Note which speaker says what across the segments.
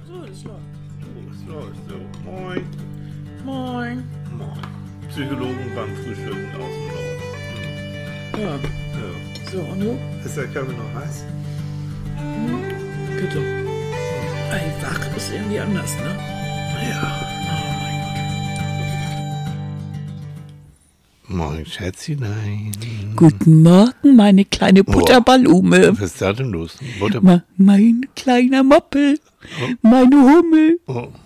Speaker 1: So, das läuft.
Speaker 2: So, es läuft so. Moin.
Speaker 1: Moin.
Speaker 2: Moin. Psychologen beim Frühstücken aus dem Norden.
Speaker 1: Ja,
Speaker 2: Ja.
Speaker 1: so, und du?
Speaker 2: Ist der Kaffee noch heiß?
Speaker 1: Bitte. Ey, wach ist irgendwie anders, ne?
Speaker 2: Ja.
Speaker 1: Oh mein
Speaker 2: Moin, Schätzchen.
Speaker 1: Gott. Guten Morgen, meine kleine Butterballume.
Speaker 2: Was ist da denn los? Butterball?
Speaker 1: Mein kleiner Moppel. Meine Hummel.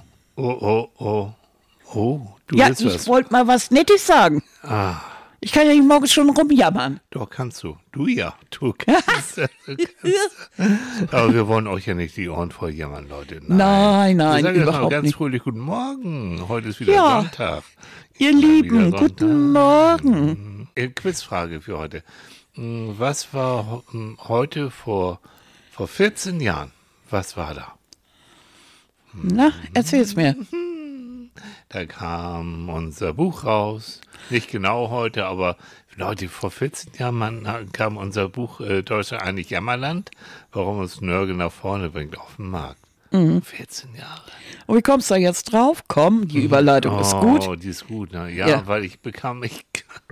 Speaker 2: Oh, du
Speaker 1: Ja,
Speaker 2: willst
Speaker 1: ich
Speaker 2: was?
Speaker 1: wollte mal was Nettes sagen.
Speaker 2: Ah,
Speaker 1: Ich kann ja nicht morgens schon rumjammern.
Speaker 2: doch, kannst du. Du kannst. Aber wir wollen euch ja nicht die Ohren voll jammern, Leute.
Speaker 1: Nein,
Speaker 2: Wir sagen jetzt mal
Speaker 1: überhaupt
Speaker 2: ganz
Speaker 1: nicht.
Speaker 2: fröhlich guten Morgen. Heute ist wieder
Speaker 1: Ja.
Speaker 2: Sonntag.
Speaker 1: Ihr
Speaker 2: Wieder
Speaker 1: Lieben,
Speaker 2: Sonntag.
Speaker 1: guten Morgen.
Speaker 2: Quizfrage für heute. Was war heute vor 14 Jahren? Was war da?
Speaker 1: Na, erzähl's mir.
Speaker 2: Da kam unser Buch raus. Nicht genau heute, aber Leute, vor 14 Jahren kam unser Buch Deutschland eigentlich Jammerland, warum uns Nörgel nach vorne bringt auf den Markt. 14 Jahre.
Speaker 1: Und wie kommst du da jetzt drauf? Komm, die Überleitung ist gut.
Speaker 2: Oh, die ist gut, ne? Ja,
Speaker 1: Ja.
Speaker 2: weil ich bekam einen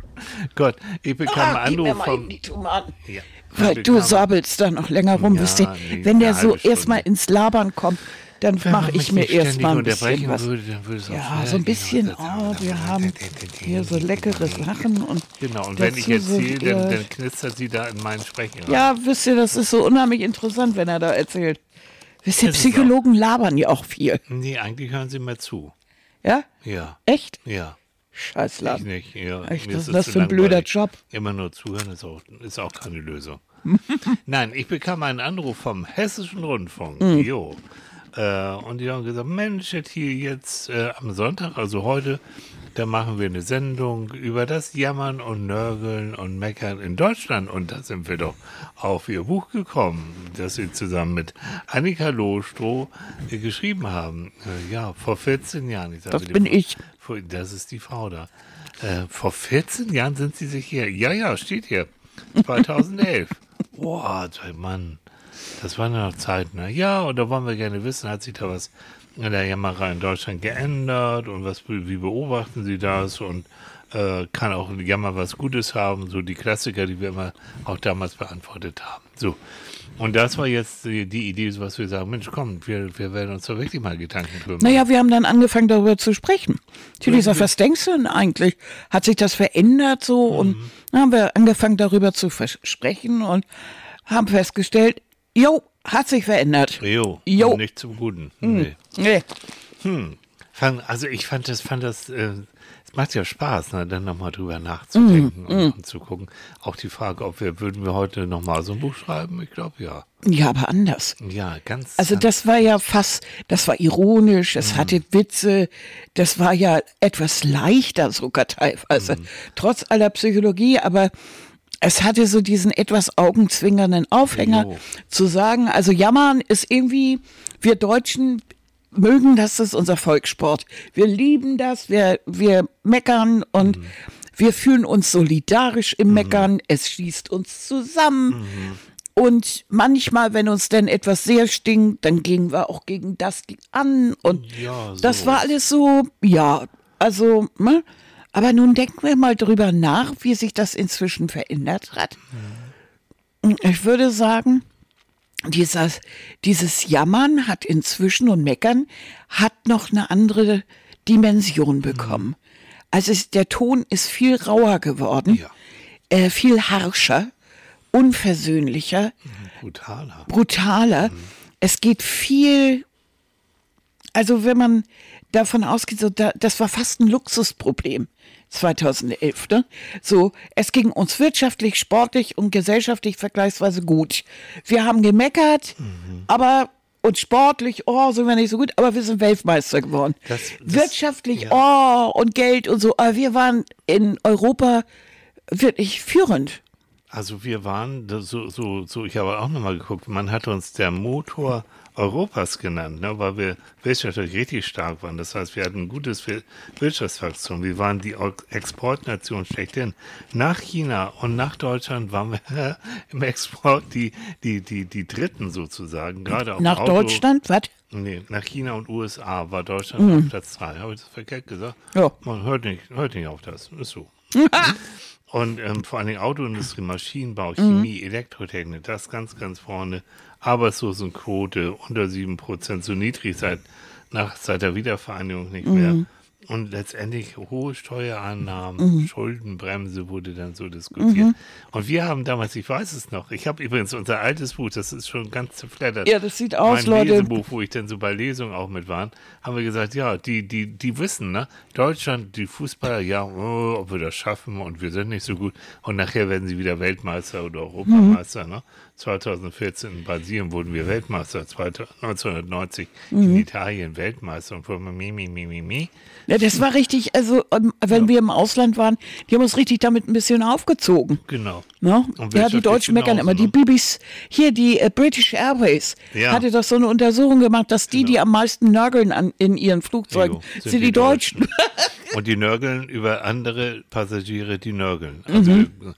Speaker 1: Gib mir
Speaker 2: Anruf
Speaker 1: mal
Speaker 2: vom...
Speaker 1: eben die Tomaten.
Speaker 2: Ja,
Speaker 1: Weil
Speaker 2: ich
Speaker 1: du
Speaker 2: bekam-
Speaker 1: sabbelst da noch länger rum.
Speaker 2: Ja,
Speaker 1: Wisst ihr,
Speaker 2: nee,
Speaker 1: wenn der
Speaker 2: eine
Speaker 1: so
Speaker 2: halbe
Speaker 1: erstmal
Speaker 2: Stunde.
Speaker 1: ins Labern kommt, dann
Speaker 2: Wenn man
Speaker 1: mache ich
Speaker 2: mich
Speaker 1: mir
Speaker 2: nicht
Speaker 1: erstmal
Speaker 2: ständig
Speaker 1: ein bisschen
Speaker 2: unterbrechen
Speaker 1: was.
Speaker 2: würde, dann würde es auch
Speaker 1: Ja,
Speaker 2: schneller
Speaker 1: so ein
Speaker 2: gehen.
Speaker 1: bisschen,
Speaker 2: Und
Speaker 1: wir haben hier so leckere Sachen. Und
Speaker 2: Genau, und wenn ich
Speaker 1: dazu so,
Speaker 2: erzähle, dann knistert sie da in meinen Sprechen.
Speaker 1: ja, wisst ihr, das ist so unheimlich interessant, wenn er da erzählt. Wisst ihr,
Speaker 2: Ist es auch.
Speaker 1: Psychologen labern ja auch viel.
Speaker 2: Nee, eigentlich hören sie mir zu.
Speaker 1: Ja?
Speaker 2: Ja,
Speaker 1: Echt?
Speaker 2: ja.
Speaker 1: Scheiß
Speaker 2: Ich
Speaker 1: Laden.
Speaker 2: nicht. Ja,
Speaker 1: Echt,
Speaker 2: mir
Speaker 1: was
Speaker 2: ist
Speaker 1: ist das
Speaker 2: zu
Speaker 1: für ein blöder
Speaker 2: langweilig.
Speaker 1: Job?
Speaker 2: Immer nur zuhören ist auch keine Lösung. Nein, ich bekam einen Anruf vom Hessischen Rundfunk. Jo. Und die haben gesagt, Mensch, hier jetzt am Sonntag, also heute, da machen wir eine Sendung über das Jammern und Nörgeln und Meckern in Deutschland. Und da sind wir doch auf ihr Buch gekommen, das sie zusammen mit Annika Lohstroh geschrieben haben. Ja, vor 14 Jahren. Ich sage,
Speaker 1: Das bin ich.
Speaker 2: Das ist die Frau da. Vor 14 Jahren sind sie sich hier. Ja, steht hier. 2011. Boah, Mann. Das waren ja noch Zeiten. Ne? Ja, und da wollen wir gerne wissen, hat sich da was in der Jammerei in Deutschland geändert und wie beobachten Sie das und kann auch ein Jammer was Gutes haben, so die Klassiker, die wir immer auch damals beantwortet haben. So. Und das war jetzt die Idee, so was wir sagen, Mensch, komm, wir werden uns da wirklich mal Gedanken drüber machen.
Speaker 1: Naja, wir haben dann angefangen, darüber zu sprechen. Tilly sagt, was denkst du denn eigentlich? Hat sich das verändert so? Und dann haben wir angefangen, darüber zu sprechen und haben festgestellt, jo, hat sich verändert.
Speaker 2: Jo,
Speaker 1: Jo.
Speaker 2: nicht zum Guten. Nee.
Speaker 1: Nee.
Speaker 2: Also ich fand das, es macht ja Spaß, ne, dann nochmal drüber nachzudenken und zu gucken. Auch die Frage, würden wir heute nochmal so ein Buch schreiben? Ich glaube, ja.
Speaker 1: Ja, aber anders.
Speaker 2: Ja, ganz.
Speaker 1: Also das war ja das war ironisch, es hatte Witze, das war ja etwas leichter sogar teilweise, trotz aller Psychologie, aber es hatte so diesen etwas augenzwinkernden Aufhänger
Speaker 2: Jo.
Speaker 1: zu sagen, also Jammern ist irgendwie, wir Deutschen mögen das ist unser Volkssport. Wir lieben das, wir meckern und wir fühlen uns solidarisch im Meckern, es schließt uns zusammen. Und manchmal, wenn uns denn etwas sehr stinkt, dann gehen wir auch gegen das an. Und
Speaker 2: Ja,
Speaker 1: das
Speaker 2: so.
Speaker 1: war alles so, ja, also, ne? Aber nun denken wir mal drüber nach, wie sich das inzwischen verändert hat. Ich würde sagen, dieses Jammern hat inzwischen und Meckern hat noch eine andere Dimension bekommen. Also der Ton ist viel rauer geworden, viel harscher, unversöhnlicher, brutaler. Es geht viel, also wenn man davon ausgeht, so das war fast ein Luxusproblem 2011. Ne? So, es ging uns wirtschaftlich, sportlich und gesellschaftlich vergleichsweise gut. Wir haben gemeckert, aber und sportlich, sind wir nicht so gut, aber wir sind Weltmeister geworden. Wirtschaftlich, und Geld und so, aber wir waren in Europa wirklich führend.
Speaker 2: Also wir waren, ich habe auch nochmal geguckt, man hat uns der Motor Europas genannt, ne, weil wir wirtschaftlich richtig stark waren. Das heißt, wir hatten ein gutes Wirtschaftswachstum. Wir waren die Exportnation schlechthin. Nach China und nach Deutschland waren wir im Export die Dritten sozusagen. Gerade auf
Speaker 1: Nach
Speaker 2: Auto.
Speaker 1: Deutschland, was?
Speaker 2: Nee, nach China und USA war Deutschland auf Platz 3. Habe ich das verkehrt gesagt?
Speaker 1: Ja.
Speaker 2: Man hört nicht auf das. Ist so. Und vor allen Dingen Autoindustrie, Maschinenbau, Chemie, Elektrotechnik, das ganz, ganz vorne. Arbeitslosenquote unter 7%, so niedrig seit der Wiedervereinigung nicht mehr. Und letztendlich hohe Steuereinnahmen, Schuldenbremse wurde dann so diskutiert. Und wir haben damals, ich weiß es noch, ich habe übrigens unser altes Buch, das ist schon ganz zerfleddert.
Speaker 1: Ja, das sieht aus,
Speaker 2: mein
Speaker 1: Leute.
Speaker 2: Lesebuch, wo ich dann so bei Lesungen auch mit war, haben wir gesagt, ja, die wissen, ne? Deutschland, die Fußballer, ja, ob wir das schaffen und wir sind nicht so gut. Und nachher werden sie wieder Weltmeister oder Europameister, ne? 2014 in Brasilien wurden wir Weltmeister, 1990 in Italien Weltmeister und vor mi.
Speaker 1: Ja, das war richtig, also wenn wir im Ausland waren, die haben uns richtig damit ein bisschen aufgezogen.
Speaker 2: Genau.
Speaker 1: Ne?
Speaker 2: Und
Speaker 1: Ja, die Deutschen meckern immer.
Speaker 2: genauso,
Speaker 1: Die Bibis, hier die British Airways,
Speaker 2: Ja.
Speaker 1: hatte doch so eine Untersuchung gemacht, dass die am meisten nörgeln in ihren Flugzeugen,
Speaker 2: Jo,
Speaker 1: sind die Deutschen.
Speaker 2: Und die nörgeln über andere Passagiere, die nörgeln. Also,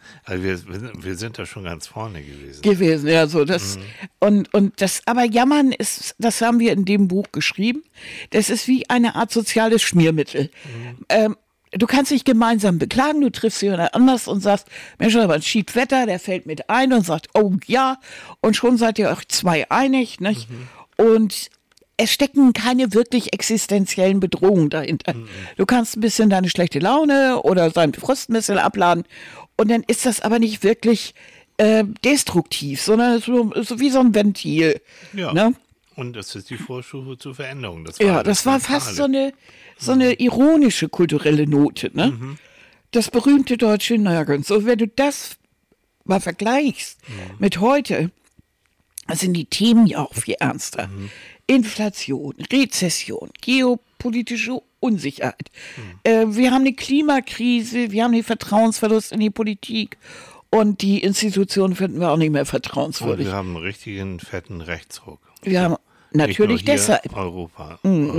Speaker 2: wir sind da schon ganz vorne gewesen.
Speaker 1: Ja, so das und das, aber Jammern ist, das haben wir in dem Buch geschrieben. Das ist wie eine Art soziales Schmiermittel. Du kannst dich gemeinsam beklagen, du triffst jemand anders und sagst, Mensch, aber ein Schiedwetter, der fällt mit ein und sagt, oh ja, und schon seid ihr euch zwei einig, nicht? Und es stecken keine wirklich existenziellen Bedrohungen dahinter. Du kannst ein bisschen deine schlechte Laune oder deinen Frust ein bisschen abladen und dann ist das aber nicht wirklich destruktiv, sondern so wie so ein Ventil.
Speaker 2: Ja.
Speaker 1: Ne?
Speaker 2: Und das ist die Vorstufe zur Veränderung. Das
Speaker 1: war fast so eine ironische kulturelle Note. Ne? Das berühmte deutsche Nörgeln. So, wenn du das mal vergleichst mit heute, sind die Themen ja auch viel ernster. Inflation, Rezession, geopolitische Unsicherheit. Wir haben eine Klimakrise, wir haben den Vertrauensverlust in die Politik und die Institutionen finden wir auch nicht mehr vertrauenswürdig.
Speaker 2: Und wir haben einen richtigen fetten Rechtsruck.
Speaker 1: Wir haben natürlich deshalb.
Speaker 2: Europaweit.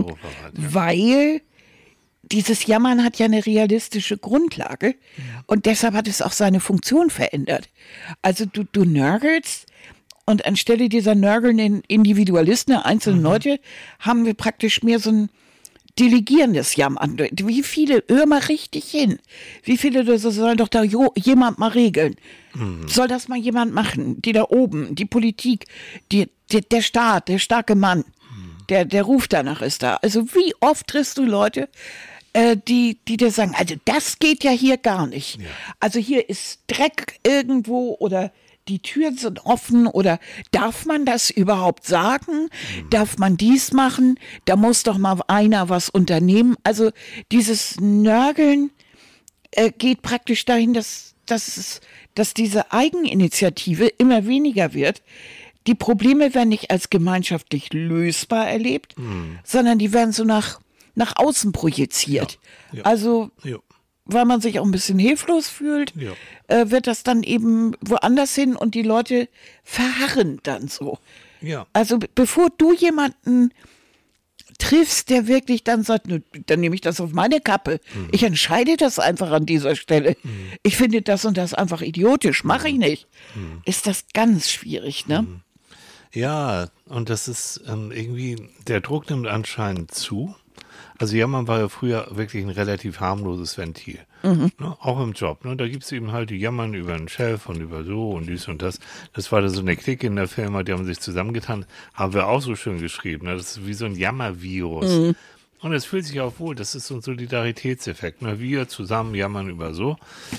Speaker 1: Weil dieses Jammern hat ja eine realistische Grundlage und deshalb hat es auch seine Funktion verändert. Also du nörgelst und anstelle dieser nörgelnden Individualisten, einzelne Leute, haben wir praktisch mehr so ein delegierendes Jammern. Wie viele, hör mal richtig hin, wie viele, das soll doch da jemand mal regeln. Soll das mal jemand machen? Die da oben, die Politik, der Staat, der starke Mann, der Ruf danach ist da. Also wie oft triffst du Leute, die dir sagen, also das geht ja hier gar nicht. Ja. Also hier ist Dreck irgendwo oder die Türen sind offen oder darf man das überhaupt sagen? Darf man dies machen? Da muss doch mal einer was unternehmen. Also dieses Nörgeln geht praktisch dahin, dass diese Eigeninitiative immer weniger wird. Die Probleme werden nicht als gemeinschaftlich lösbar erlebt, sondern die werden so nach außen projiziert. Ja. Also weil man sich auch ein bisschen hilflos fühlt, wird das dann eben woanders hin und die Leute verharren dann so.
Speaker 2: Ja.
Speaker 1: Also bevor du jemanden triffst, der wirklich dann sagt, dann nehme ich das auf meine Kappe. Ich entscheide das einfach an dieser Stelle. Ich finde das und das einfach idiotisch, mache ich nicht. Ist das ganz schwierig, ne?
Speaker 2: Ja, und das ist irgendwie, der Druck nimmt anscheinend zu. Also Jammern war ja früher wirklich ein relativ harmloses Ventil. Ne? Auch im Job. Ne? Da gibt es eben halt die Jammern über den Chef und über so und dies und das. Das war da so eine Clique in der Firma, die haben sich zusammengetan. Haben wir auch so schön geschrieben. Ne? Das ist wie so ein Jammervirus. Und es fühlt sich auch wohl. Das ist so ein Solidaritätseffekt. Ne? Wir zusammen jammern über so.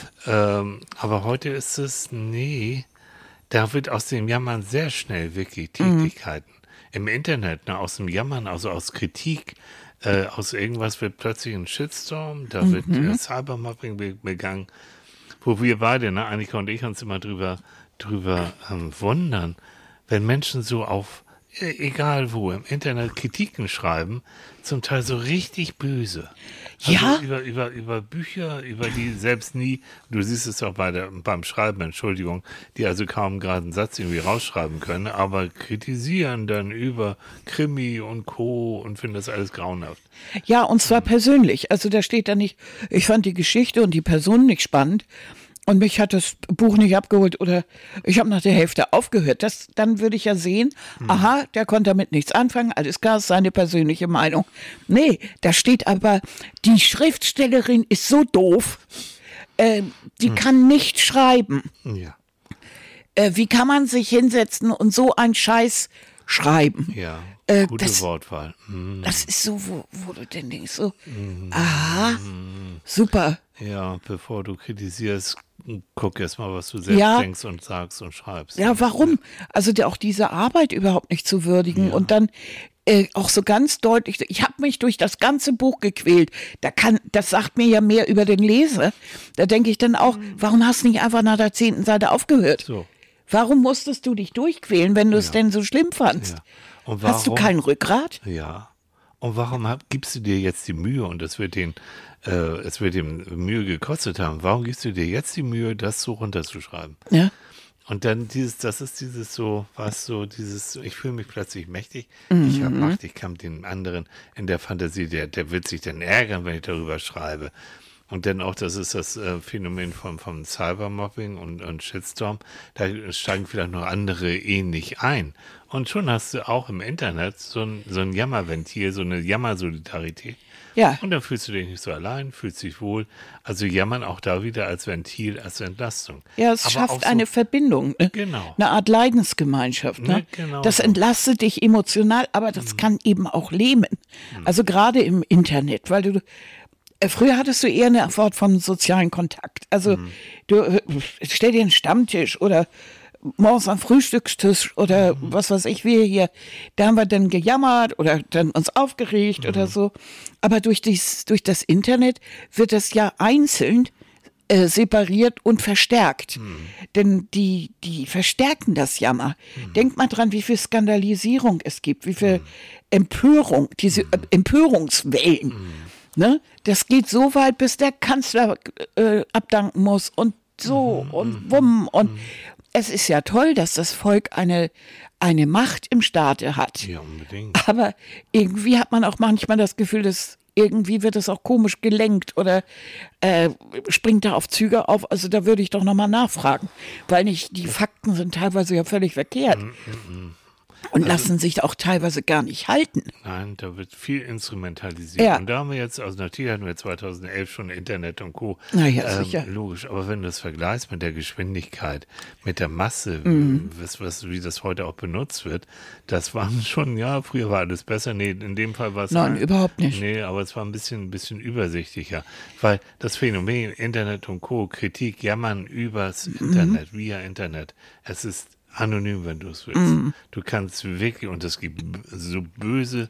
Speaker 2: Aber heute ist es, nee, da wird aus dem Jammern sehr schnell wirklich Tätigkeiten. Im Internet, ne? Aus dem Jammern, also aus Kritik, aus irgendwas wird plötzlich ein Shitstorm, da wird Cybermobbing begangen, wo wir beide, ne, Annika und ich, uns immer drüber wundern, wenn Menschen so auf egal wo, im Internet Kritiken schreiben, zum Teil so richtig böse.
Speaker 1: Ja.
Speaker 2: Über Bücher, über die selbst nie, du siehst es auch beim Schreiben, Entschuldigung, die also kaum gerade einen Satz irgendwie rausschreiben können, aber kritisieren dann über Krimi und Co. und finden das alles grauenhaft.
Speaker 1: Ja, und zwar persönlich. Also da steht da nicht, ich fand die Geschichte und die Person nicht spannend und mich hat das Buch nicht abgeholt oder ich habe nach der Hälfte aufgehört. Dann würde ich ja sehen, aha, der konnte damit nichts anfangen, alles klar, ist seine persönliche Meinung. Nee, da steht aber, die Schriftstellerin ist so doof, die kann nicht schreiben.
Speaker 2: Ja.
Speaker 1: Wie kann man sich hinsetzen und so einen Scheiß schreiben?
Speaker 2: Ja, gute Wortwahl.
Speaker 1: Das ist so, wo du denn denkst, so, aha, super.
Speaker 2: Ja, bevor du kritisierst, guck erst mal, was du selbst denkst und sagst und schreibst.
Speaker 1: Ja, warum? Also auch diese Arbeit überhaupt nicht zu würdigen und dann auch so ganz deutlich, ich habe mich durch das ganze Buch gequält. Das sagt mir ja mehr über den Leser. Da denke ich dann auch, warum hast du nicht einfach nach der 10. Seite aufgehört?
Speaker 2: So.
Speaker 1: Warum musstest du dich durchquälen, wenn du es denn so schlimm fandst?
Speaker 2: Ja. Und warum,
Speaker 1: hast du kein Rückgrat?
Speaker 2: Ja. Und warum gibst du dir jetzt die Mühe, und es wird ihm Mühe gekostet haben, warum gibst du dir jetzt die Mühe, das so runterzuschreiben?
Speaker 1: Ja.
Speaker 2: Und dann ich fühle mich plötzlich mächtig, ich habe Macht, ich kann den anderen in der Fantasie, der wird sich dann ärgern, wenn ich darüber schreibe. Und dann auch, das ist das Phänomen vom Cybermobbing und Shitstorm, da steigen vielleicht noch andere ähnlich ein. Und schon hast du auch im Internet so ein Jammerventil, so eine Jammersolidarität.
Speaker 1: Ja.
Speaker 2: Und dann fühlst du dich nicht so allein, fühlst dich wohl. Also jammern auch da wieder als Ventil, als Entlastung.
Speaker 1: Ja, es schafft eine Verbindung, ne?
Speaker 2: Genau.
Speaker 1: Eine Art Leidensgemeinschaft. Ne?
Speaker 2: Genau
Speaker 1: das
Speaker 2: so.
Speaker 1: entlastet dich emotional, aber das kann eben auch lähmen. Also gerade im Internet, weil du früher hattest du eher eine Art von sozialen Kontakt. Also du stell dir einen Stammtisch oder morgens am Frühstückstisch oder was weiß ich, wir hier, da haben wir dann gejammert oder dann uns aufgeregt oder so. Aber durch das Internet wird das ja einzeln separiert und verstärkt. Denn die verstärken das Jammer. Denk mal dran, wie viel Skandalisierung es gibt, wie viel Empörung, diese Empörungswellen. Ne? Das geht so weit, bis der Kanzler abdanken muss und so und wumm. Und es ist ja toll, dass das Volk eine Macht im Staate hat.
Speaker 2: Ja, unbedingt.
Speaker 1: Aber irgendwie hat man auch manchmal das Gefühl, dass irgendwie wird es auch komisch gelenkt oder springt da auf Züge auf. Also da würde ich doch nochmal nachfragen, weil die Fakten sind teilweise ja völlig verkehrt. Und lassen sich auch teilweise gar nicht halten.
Speaker 2: Nein, da wird viel instrumentalisiert.
Speaker 1: Ja.
Speaker 2: Und da haben wir jetzt, also natürlich hatten wir 2011 schon Internet und Co.
Speaker 1: Ja, sicher.
Speaker 2: Logisch, aber wenn du das vergleichst mit der Geschwindigkeit, mit der Masse, wie das heute auch benutzt wird, das waren schon, ja, früher war alles besser. Nee, in dem Fall war es...
Speaker 1: Nein, überhaupt nicht.
Speaker 2: Nee, aber es war ein bisschen übersichtlicher. Weil das Phänomen Internet und Co., Kritik, Jammern übers Internet, via Internet, es ist anonym, wenn du es willst. Du kannst wirklich, und es gibt so böse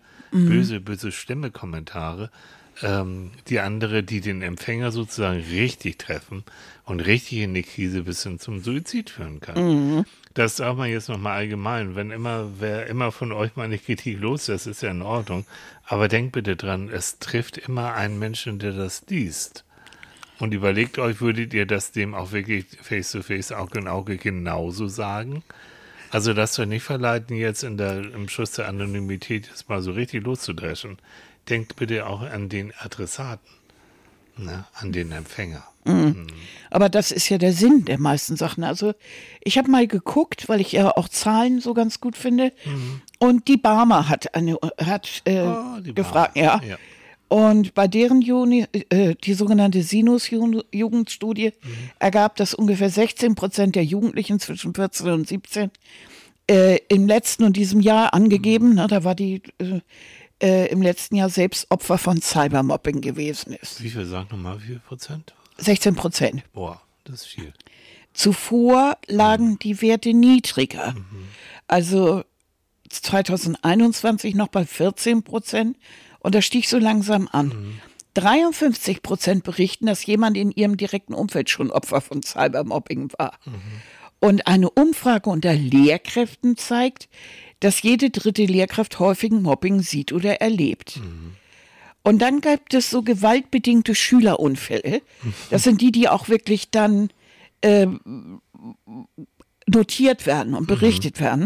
Speaker 2: Stimme-Kommentare, die den Empfänger sozusagen richtig treffen und richtig in die Krise bis hin zum Suizid führen kann. Das darf man jetzt nochmal allgemein, wer immer von euch mal eine Kritik los, das ist ja in Ordnung, aber denkt bitte dran, es trifft immer einen Menschen, der das liest. Und überlegt euch, würdet ihr das dem auch wirklich face-to-face, Auge in Auge genauso sagen? Also lasst euch nicht verleiten, jetzt im Schuss der Anonymität jetzt mal so richtig loszudreschen. Denkt bitte auch an den Adressaten, ne? An den Empfänger.
Speaker 1: Aber das ist ja der Sinn der meisten Sachen. Also ich habe mal geguckt, weil ich ja auch Zahlen so ganz gut finde. Und die Barmer hat gefragt, ja. Und bei deren die sogenannte Sinus-Jugendstudie ergab, dass ungefähr 16% der Jugendlichen zwischen 14 und 17 im letzten und diesem Jahr angegeben, da war die im letzten Jahr selbst Opfer von Cybermobbing gewesen ist.
Speaker 2: Wie viel, sag nochmal, wie viel Prozent?
Speaker 1: 16%.
Speaker 2: Boah, das ist viel.
Speaker 1: Zuvor lagen die Werte niedriger. Also 2021 noch bei 14%. Und das stieg so langsam an. 53% berichten, dass jemand in ihrem direkten Umfeld schon Opfer von Cybermobbing war. Und eine Umfrage unter Lehrkräften zeigt, dass jede dritte Lehrkraft häufigen Mobbing sieht oder erlebt. Und dann gibt es so gewaltbedingte Schülerunfälle. Das sind die auch wirklich dann notiert werden und berichtet werden.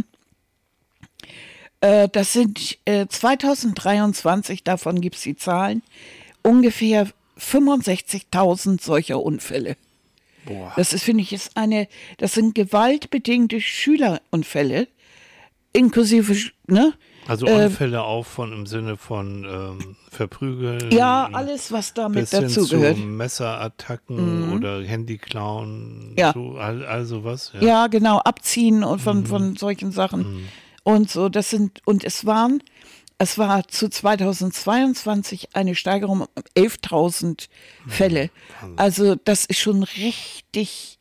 Speaker 1: Das sind 2023, davon gibt es die Zahlen, ungefähr 65.000 solcher Unfälle.
Speaker 2: Boah.
Speaker 1: Das ist, finde ich, das sind gewaltbedingte Schülerunfälle, inklusive, ne?
Speaker 2: Also Unfälle auch im Sinne von Verprügeln.
Speaker 1: Ja, alles, was damit dazugehört.
Speaker 2: Messerattacken oder Handyklauen,
Speaker 1: Ja.
Speaker 2: so, all sowas.
Speaker 1: Ja, genau, Abziehen und von solchen Sachen und so. Es war zu 2022 eine Steigerung um 11.000 Fälle. Also das ist schon richtig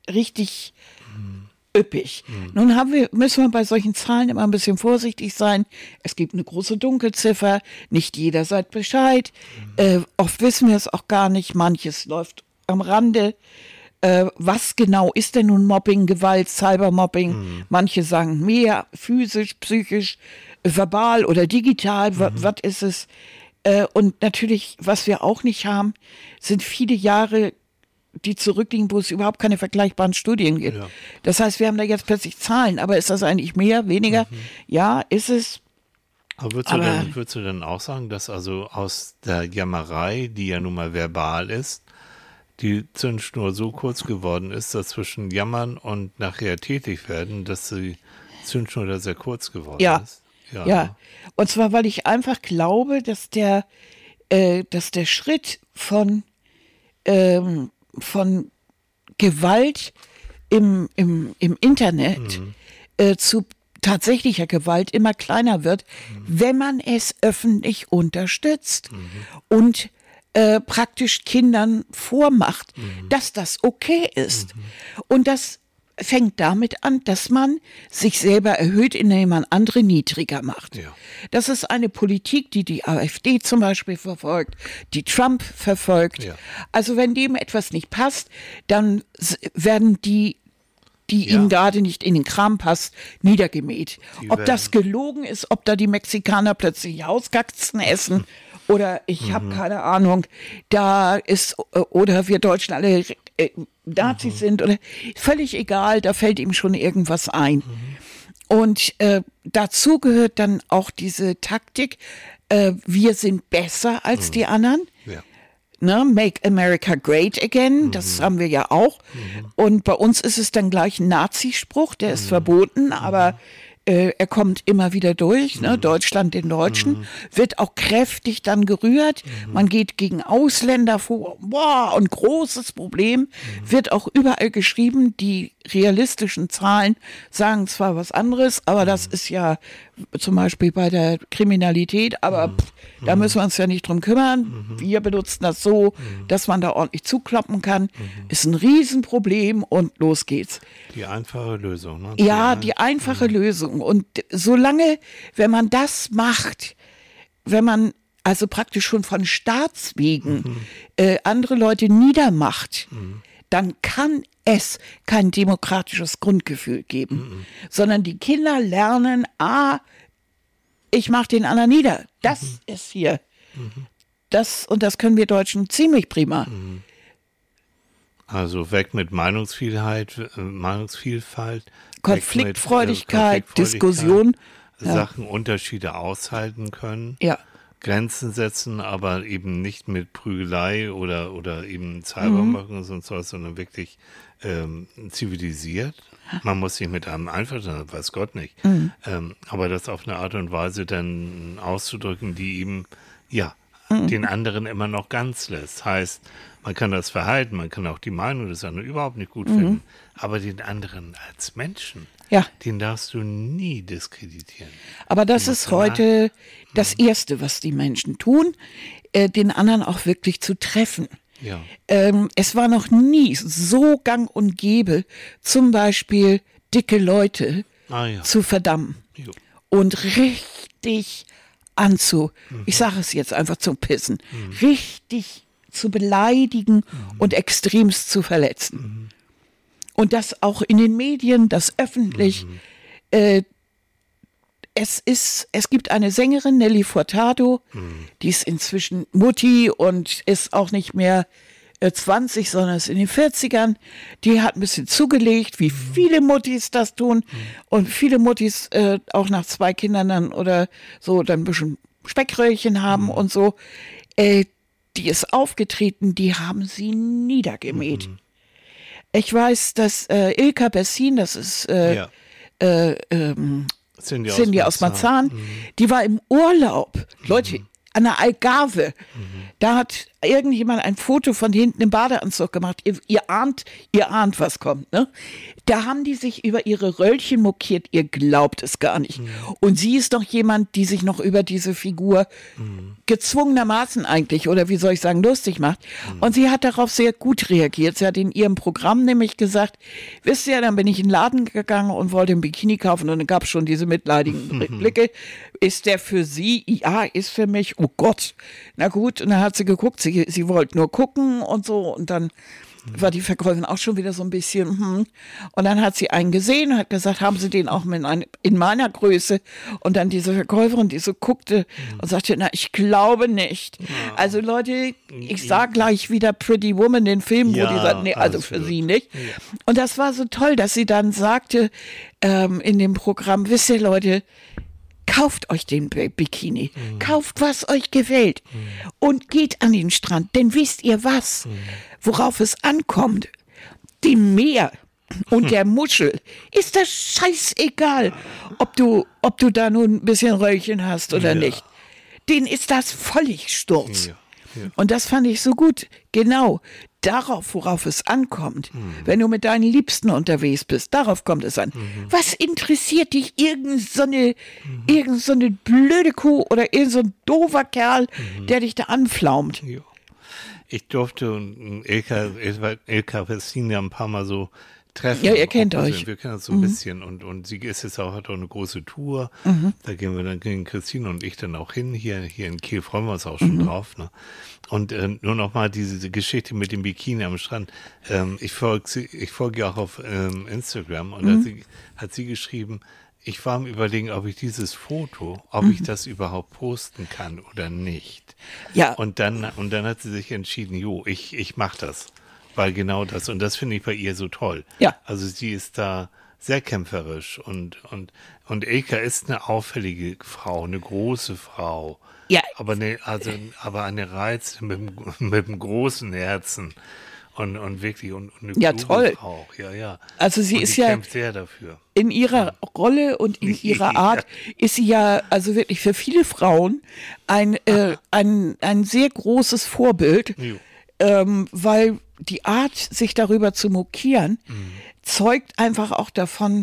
Speaker 1: üppig. Nun müssen wir bei solchen Zahlen immer ein bisschen vorsichtig sein. Es gibt eine große Dunkelziffer, nicht jeder sagt Bescheid. Oft wissen wir es auch gar nicht, manches läuft am Rande. Was genau ist denn nun Mobbing, Gewalt, Cybermobbing? Manche sagen mehr, physisch, psychisch, verbal oder digital, was ist es? Und natürlich, was wir auch nicht haben, sind viele Jahre, die zurückliegen, wo es überhaupt keine vergleichbaren Studien gibt. Ja. Das heißt, wir haben da jetzt plötzlich Zahlen, aber ist das eigentlich mehr, weniger? Ja, ist es.
Speaker 2: Aber würdest du denn auch sagen, dass also aus der Jammerei, die ja nun mal verbal ist, die Zündschnur so kurz geworden ist, dass zwischen Jammern und nachher tätig werden, dass die Zündschnur da sehr kurz geworden ist?
Speaker 1: Ja. Und zwar, weil ich einfach glaube, dass der Schritt von Gewalt im Internet zu tatsächlicher Gewalt immer kleiner wird, wenn man es öffentlich unterstützt und praktisch Kindern vormacht, dass das okay ist. Und das fängt damit an, dass man sich selber erhöht, indem man andere niedriger macht. Ja. Das ist eine Politik, die AfD zum Beispiel verfolgt, die Trump verfolgt. Ja. Also wenn dem etwas nicht passt, dann werden die ihm gerade nicht in den Kram passt, niedergemäht. Ob das gelogen ist, ob da die Mexikaner plötzlich Hauskatzen essen oder ich habe keine Ahnung, oder wir Deutschen alle Nazis sind oder völlig egal, da fällt ihm schon irgendwas ein. Und dazu gehört dann auch diese Taktik, wir sind besser als die anderen. Ja. Ne, Make America Great Again, das haben wir ja auch. Und bei uns ist es dann gleich ein Nazispruch, der ist verboten, aber er kommt immer wieder durch, ne? Deutschland den Deutschen, wird auch kräftig dann gerührt. Man geht gegen Ausländer vor, boah, und großes Problem, wird auch überall geschrieben. Die realistischen Zahlen sagen zwar was anderes, aber das ist ja zum Beispiel bei der Kriminalität, aber da müssen wir uns ja nicht drum kümmern. Wir benutzen das so, dass man da ordentlich zukloppen kann. Ist ein Riesenproblem und los geht's.
Speaker 2: Die einfache Lösung, ne?
Speaker 1: Ja, die einfache Lösung. Und solange, wenn man das macht, wenn man also praktisch schon von Staatswegen andere Leute niedermacht, dann kann es kein demokratisches Grundgefühl geben, sondern die Kinder lernen, ich mache den anderen nieder. Das ist hier. Das können wir Deutschen ziemlich prima.
Speaker 2: Also weg mit Meinungsvielfalt,
Speaker 1: Konfliktfreudigkeit, Diskussion.
Speaker 2: Sachen, Unterschiede aushalten können.
Speaker 1: Ja.
Speaker 2: Grenzen setzen, aber eben nicht mit Prügelei oder eben Cybermobbing und so was, sondern wirklich zivilisiert. Man muss sich mit einem einverstanden, weiß Gott nicht. Aber das auf eine Art und Weise dann auszudrücken, die eben, den anderen immer noch ganz lässt. Heißt, man kann das Verhalten, man kann auch die Meinung des anderen überhaupt nicht gut finden, aber den anderen als Menschen, den darfst du nie diskreditieren.
Speaker 1: Aber das ist heute das Erste, was die Menschen tun, den anderen auch wirklich zu treffen.
Speaker 2: Ja.
Speaker 1: Es war noch nie so gang und gäbe, zum Beispiel dicke Leute zu verdammen und richtig ich sage es jetzt einfach zum Pissen, richtig zu beleidigen und extremst zu verletzen. Und das auch in den Medien, das öffentlich. es gibt eine Sängerin, Nelly Furtado, die ist inzwischen Mutti und ist auch nicht mehr 20, sondern ist in den 40ern. Die hat ein bisschen zugelegt, wie viele Muttis das tun. Und viele Muttis auch nach 2 Kindern dann oder so dann ein bisschen Speckröllchen haben und so. Die ist aufgetreten, die haben sie niedergemäht. Ich weiß, dass Ilka Bessin, das ist Cindy aus Marzahn, die war im Urlaub. Leute, an der Algarve. Da hat irgendjemand ein Foto von hinten im Badeanzug gemacht. Ihr ahnt, was kommt, ne? Da haben die sich über ihre Röllchen mokiert. Ihr glaubt es gar nicht. Und sie ist doch jemand, die sich noch über diese Figur gezwungenermaßen eigentlich, oder wie soll ich sagen, lustig macht. Und sie hat darauf sehr gut reagiert. Sie hat in ihrem Programm nämlich gesagt, wisst ihr, dann bin ich in den Laden gegangen und wollte ein Bikini kaufen und dann gab es schon diese mitleidigen Blicke. Ist der für sie? Ja, ist für mich. Oh Gott. Na gut, und dann hat sie geguckt, sie wollte nur gucken und so und dann war die Verkäuferin auch schon wieder so ein bisschen und dann hat sie einen gesehen und hat gesagt, haben Sie den auch in meiner Größe? Und dann diese Verkäuferin, die so guckte und sagte, na, ich glaube nicht. Also Leute, ich sah gleich wieder Pretty Woman, den Film, wo die sagt, nee, also für sie nicht. Ja. Und das war so toll, dass sie dann sagte in dem Programm, wisst ihr Leute, kauft euch den Bikini, kauft, was euch gefällt und geht an den Strand, denn wisst ihr was, worauf es ankommt? Dem Meer und der Muschel ist das scheißegal, ob du da nun ein bisschen Röllchen hast oder nicht. Denen ist das völlig Sturz. Ja. Und das fand ich so gut. Genau, darauf, worauf es ankommt. Wenn du mit deinen Liebsten unterwegs bist, darauf kommt es an. Was interessiert dich irgend so eine blöde Kuh oder irgend so ein doofer Kerl, der dich da anflaumt?
Speaker 2: Ja. Ich durfte Ilka Bessin ja ein paar Mal so treffen.
Speaker 1: Ja, ihr kennt euch.
Speaker 2: Wir kennen uns so ein bisschen und sie ist jetzt auch, hat auch eine große Tour. Da gehen Christine und ich dann auch hin. Hier in Kiel freuen wir uns auch schon drauf. Ne? Und nur noch mal diese Geschichte mit dem Bikini am Strand. Ich folge auch auf Instagram und da hat sie geschrieben, ich war am Überlegen, ob ich dieses Foto, ob ich das überhaupt posten kann oder nicht. Ja. Und dann hat sie sich entschieden, ich mache das. Weil genau das, und das finde ich bei ihr so toll. Ja. Also sie ist da sehr kämpferisch und Ilka ist eine auffällige Frau, eine große Frau. Ja. Aber eine Reiz mit einem großen Herzen und wirklich und eine
Speaker 1: toll.
Speaker 2: Frau. Ja.
Speaker 1: Also sie ist ja
Speaker 2: kämpft sehr dafür.
Speaker 1: In ihrer Rolle und in ihrer Art ist sie ja also wirklich für viele Frauen ein sehr großes Vorbild. Weil die Art, sich darüber zu mokieren, zeugt einfach auch davon,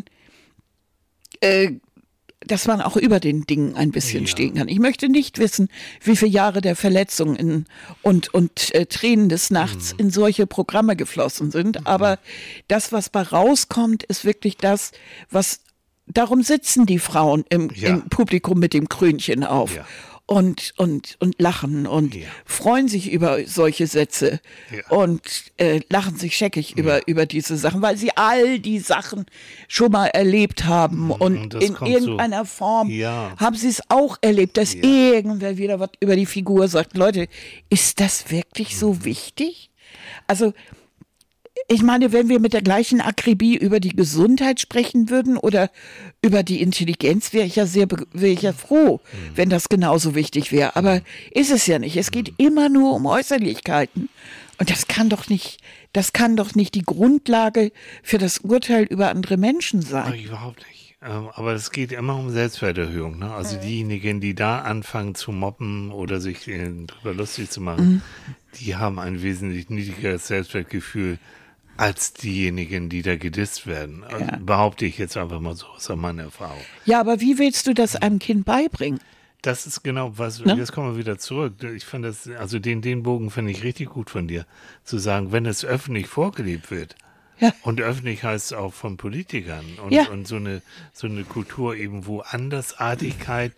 Speaker 1: dass man auch über den Dingen ein bisschen stehen kann. Ich möchte nicht wissen, wie viele Jahre der Verletzungen und Tränen des Nachts in solche Programme geflossen sind. Aber das, was bei rauskommt, ist wirklich das, was, darum sitzen die Frauen im Publikum mit dem Krönchen auf. Ja. Und lachen und freuen sich über solche Sätze und lachen sich scheckig über diese Sachen, weil sie all die Sachen schon mal erlebt haben und in irgendeiner Form haben sie es auch erlebt, dass irgendwer wieder was über die Figur sagt. Leute, ist das wirklich so wichtig? Also ich meine, wenn wir mit der gleichen Akribie über die Gesundheit sprechen würden oder über die Intelligenz, wäre ich ja froh, wenn das genauso wichtig wäre. Aber ist es ja nicht. Es geht immer nur um Äußerlichkeiten. Und das kann doch nicht die Grundlage für das Urteil über andere Menschen sein.
Speaker 2: Ach, überhaupt nicht. Aber es geht immer um Selbstwerterhöhung. Ne? Also diejenigen, die da anfangen zu mobben oder sich drüber lustig zu machen, die haben ein wesentlich niedrigeres Selbstwertgefühl als diejenigen, die da gedisst werden. Also behaupte ich jetzt einfach mal so, ist auch meine Erfahrung.
Speaker 1: Ja, aber wie willst du das einem Kind beibringen?
Speaker 2: Das ist genau was, jetzt kommen wir wieder zurück. Ich fand das, also den Bogen finde ich richtig gut von dir, zu sagen, wenn es öffentlich vorgelebt wird, und öffentlich heißt es auch von Politikern und so eine Kultur eben, wo Andersartigkeit,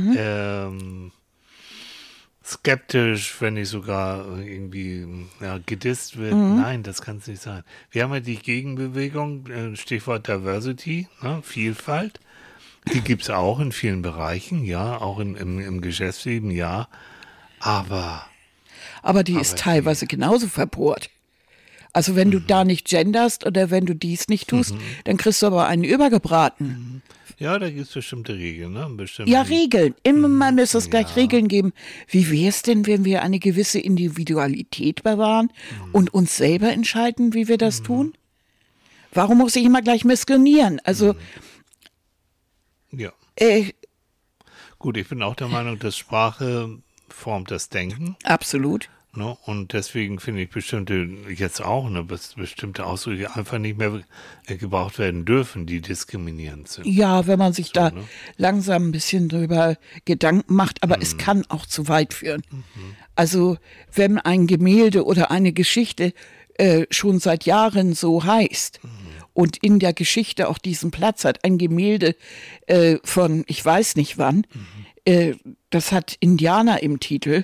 Speaker 2: skeptisch, wenn nicht sogar irgendwie gedisst wird. Nein, das kann es nicht sein. Wir haben ja die Gegenbewegung, Stichwort Diversity, ne, Vielfalt. Die gibt es auch in vielen Bereichen, ja, auch im Geschäftsleben, ja. Aber
Speaker 1: die ist teilweise genauso verbohrt. Also wenn du da nicht genderst oder wenn du dies nicht tust, dann kriegst du aber einen übergebraten.
Speaker 2: ja, da gibt es bestimmte Regeln, ne?
Speaker 1: Ja, Regeln. Immer müsste es gleich Regeln geben. Wie wäre es denn, wenn wir eine gewisse Individualität bewahren und uns selber entscheiden, wie wir das tun? Warum muss ich immer gleich missionieren? Also,
Speaker 2: Ja. Gut, ich bin auch der Meinung, dass Sprache formt das Denken.
Speaker 1: Absolut.
Speaker 2: Ne? Und deswegen finde ich jetzt auch, bestimmte Ausdrücke einfach nicht mehr gebraucht werden dürfen, die diskriminierend sind.
Speaker 1: Ja, wenn man sich da langsam ein bisschen drüber Gedanken macht, aber es kann auch zu weit führen. Also, wenn ein Gemälde oder eine Geschichte schon seit Jahren so heißt und in der Geschichte auch diesen Platz hat, ein Gemälde von ich weiß nicht wann, das hat Indianer im Titel,